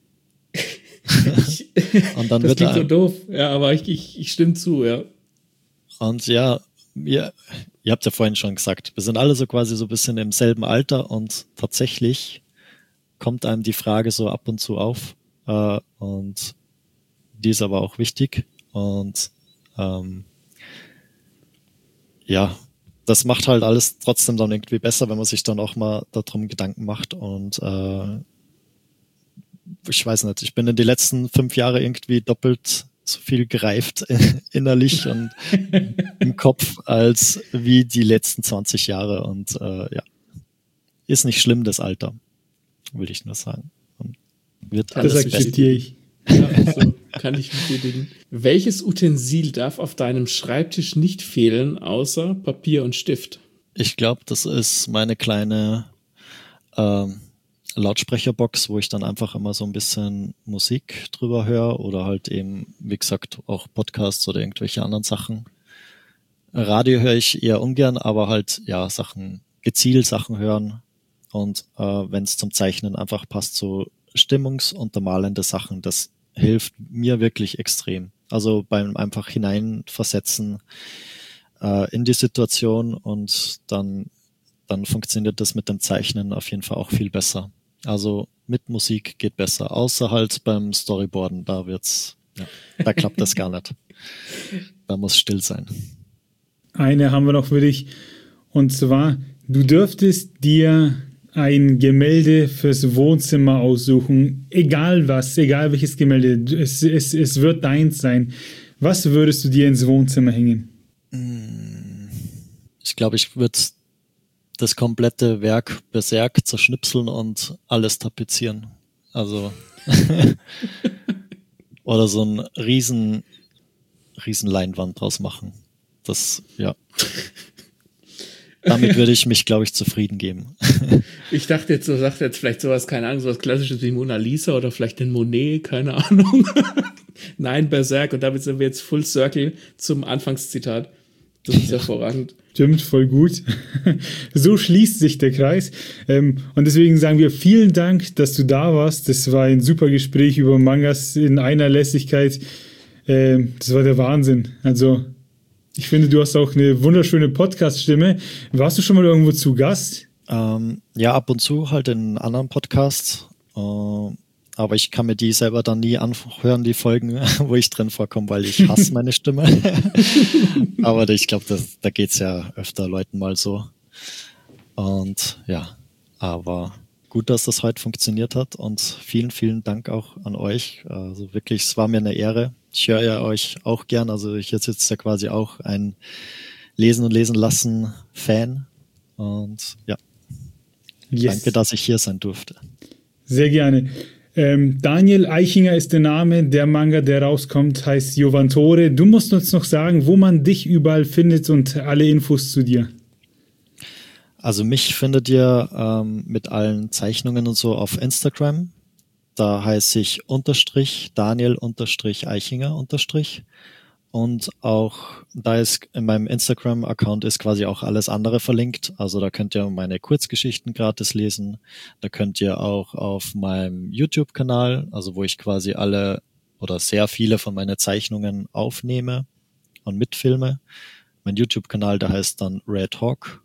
Und dann das klingt so doof, ja, aber ich stimme zu, ja. Und ja, ihr habt ja vorhin schon gesagt, wir sind alle so quasi so ein bisschen im selben Alter und tatsächlich kommt einem die Frage so ab und zu auf und die ist aber auch wichtig und ja, das macht halt alles trotzdem dann irgendwie besser, wenn man sich dann auch mal darum Gedanken macht und ich weiß nicht, ich bin in die letzten 5 Jahre irgendwie doppelt so viel gereift innerlich und im Kopf als wie die letzten 20 Jahre und ja, ist nicht schlimm, das Alter, will ich nur sagen. Und wird alles das akzeptiere ich. Ja, also kann ich bestätigen. Welches Utensil darf auf deinem Schreibtisch nicht fehlen, außer Papier und Stift? Ich glaube, das ist meine kleine Lautsprecherbox, wo ich dann einfach immer so ein bisschen Musik drüber höre oder halt eben, wie gesagt, auch Podcasts oder irgendwelche anderen Sachen. Radio höre ich eher ungern, aber halt, ja, gezielt Sachen hören und wenn es zum Zeichnen einfach passt, so stimmungsuntermalende Sachen, das hilft mir wirklich extrem. Also beim einfach hineinversetzen in die Situation und dann funktioniert das mit dem Zeichnen auf jeden Fall auch viel besser. Also mit Musik geht besser, außer halt beim Storyboarden, da klappt das gar nicht. Da muss still sein. Eine haben wir noch für dich und zwar, du dürftest dir ein Gemälde fürs Wohnzimmer aussuchen, egal welches Gemälde, es wird deins sein. Was würdest du dir ins Wohnzimmer hängen? Ich glaube, ich würde das komplette Werk Berserk zerschnipseln und alles tapezieren. Also oder so ein riesen Leinwand draus machen. Das, ja. Damit würde ich mich, glaube ich, zufrieden geben. Ich dachte jetzt, du sagst jetzt vielleicht sowas, keine Ahnung, sowas Klassisches wie Mona Lisa oder vielleicht den Monet, keine Ahnung. Nein, Berserk. Und damit sind wir jetzt Full Circle zum Anfangszitat. Das ist hervorragend. Stimmt, voll gut. So schließt sich der Kreis. Und deswegen sagen wir vielen Dank, dass du da warst. Das war ein super Gespräch über Mangas in einer Lässigkeit. Das war der Wahnsinn. Also ich finde, du hast auch eine wunderschöne Podcast-Stimme. Warst du schon mal irgendwo zu Gast? Ja, ab und zu halt in anderen Podcasts. Aber ich kann mir die selber dann nie anhören, die Folgen, wo ich drin vorkomme, weil ich hasse meine Stimme. Aber ich glaube, da geht's ja öfter Leuten mal so. Und ja, aber gut, dass das heute funktioniert hat und vielen, vielen Dank auch an euch. Also wirklich, es war mir eine Ehre. Ich höre ja euch auch gern, also ich jetzt ja quasi auch ein Lesen und Lesen lassen Fan und ja, Danke, dass ich hier sein durfte. Sehr gerne. Daniel Eichinger ist der Name, der Manga, der rauskommt, heißt Jovantore. Du musst uns noch sagen, wo man dich überall findet und alle Infos zu dir. Also mich findet ihr mit allen Zeichnungen und so auf Instagram. Da heiße ich Daniel_Eichinger_ und auch da ist in meinem Instagram-Account ist quasi auch alles andere verlinkt. Also da könnt ihr meine Kurzgeschichten gratis lesen. Da könnt ihr auch auf meinem YouTube-Kanal, also wo ich quasi alle oder sehr viele von meinen Zeichnungen aufnehme und mitfilme. Mein YouTube-Kanal, der heißt dann Red Hawk.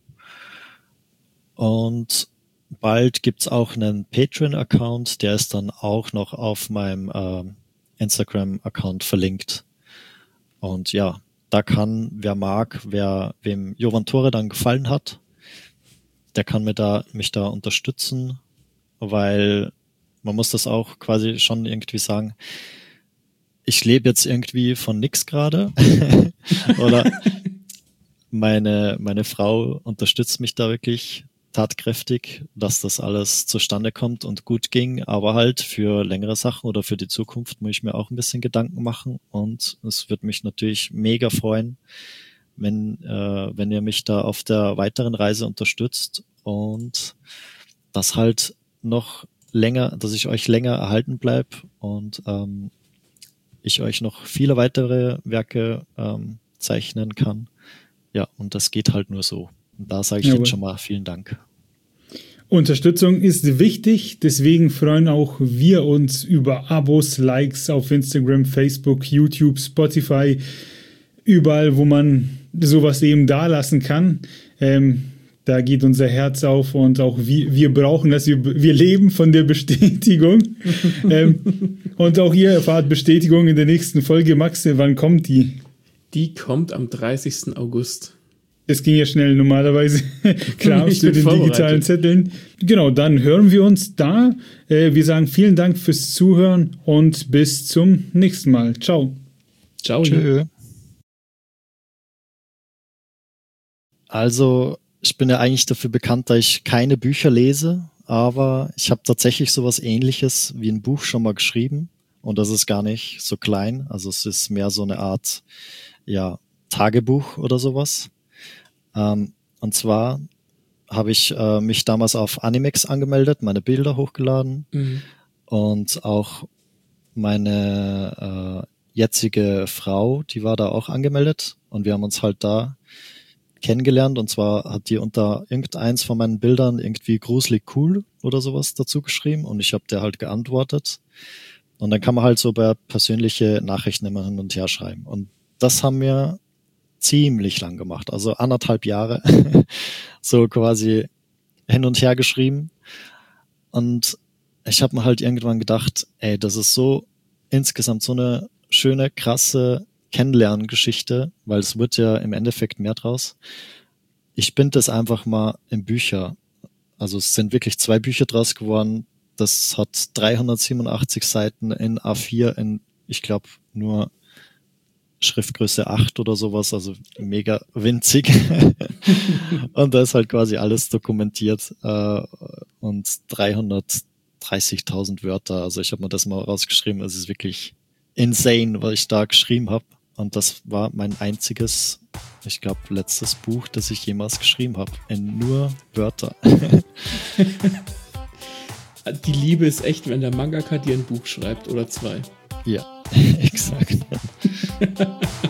Und bald gibt's auch einen Patreon-Account, der ist dann auch noch auf meinem Instagram-Account verlinkt. Und ja, da kann, wer mag, wem Jovan Tore dann gefallen hat, der kann mich da unterstützen, weil man muss das auch quasi schon irgendwie sagen, ich lebe jetzt irgendwie von nix gerade. Oder meine Frau unterstützt mich da wirklich tatkräftig, dass das alles zustande kommt und gut ging, aber halt für längere Sachen oder für die Zukunft muss ich mir auch ein bisschen Gedanken machen und es wird mich natürlich mega freuen, wenn ihr mich da auf der weiteren Reise unterstützt und das halt noch länger, dass ich euch länger erhalten bleib und ich euch noch viele weitere Werke zeichnen kann. Ja, und das geht halt nur so. Und da sage ich jetzt schon mal vielen Dank. Unterstützung ist wichtig, deswegen freuen auch wir uns über Abos, Likes auf Instagram, Facebook, YouTube, Spotify, überall, wo man sowas eben da lassen kann. Da geht unser Herz auf und auch wir brauchen das, wir leben von der Bestätigung. Und auch ihr erfahrt Bestätigung in der nächsten Folge. Maxe, wann kommt die? Die kommt am 30. August. Es ging ja schnell normalerweise. Kramst du den digitalen Zetteln. Genau, dann hören wir uns da. Wir sagen vielen Dank fürs Zuhören und bis zum nächsten Mal. Ciao. Ciao. Tschö. Also, ich bin ja eigentlich dafür bekannt, dass ich keine Bücher lese, aber ich habe tatsächlich sowas Ähnliches wie ein Buch schon mal geschrieben und das ist gar nicht so klein. Also es ist mehr so eine Art, ja, Tagebuch oder sowas. Und zwar habe ich mich damals auf Animex angemeldet, meine Bilder hochgeladen und auch meine jetzige Frau, die war da auch angemeldet und wir haben uns halt da kennengelernt und zwar hat die unter irgendeins von meinen Bildern irgendwie gruselig cool oder sowas dazu geschrieben und ich habe der halt geantwortet und dann kann man halt so bei persönliche Nachrichten immer hin und her schreiben und das haben wir ziemlich lang gemacht, also 1,5 Jahre so quasi hin und her geschrieben und ich habe mir halt irgendwann gedacht, ey, das ist so insgesamt so eine schöne, krasse Kennenlerngeschichte, weil es wird ja im Endeffekt mehr draus. Ich binde das einfach mal in Bücher. Also es sind wirklich 2 Bücher draus geworden. Das hat 387 Seiten in A4 in, ich glaube, nur Schriftgröße 8 oder sowas, also mega winzig. Und da ist halt quasi alles dokumentiert und 330.000 Wörter. Also ich habe mir das mal rausgeschrieben. Es ist wirklich insane, was ich da geschrieben habe. Und das war mein einziges, ich glaube, letztes Buch, das ich jemals geschrieben habe. In nur Wörter. Die Liebe ist echt, wenn der Mangaka dir ein Buch schreibt oder 2. Ja, exakt.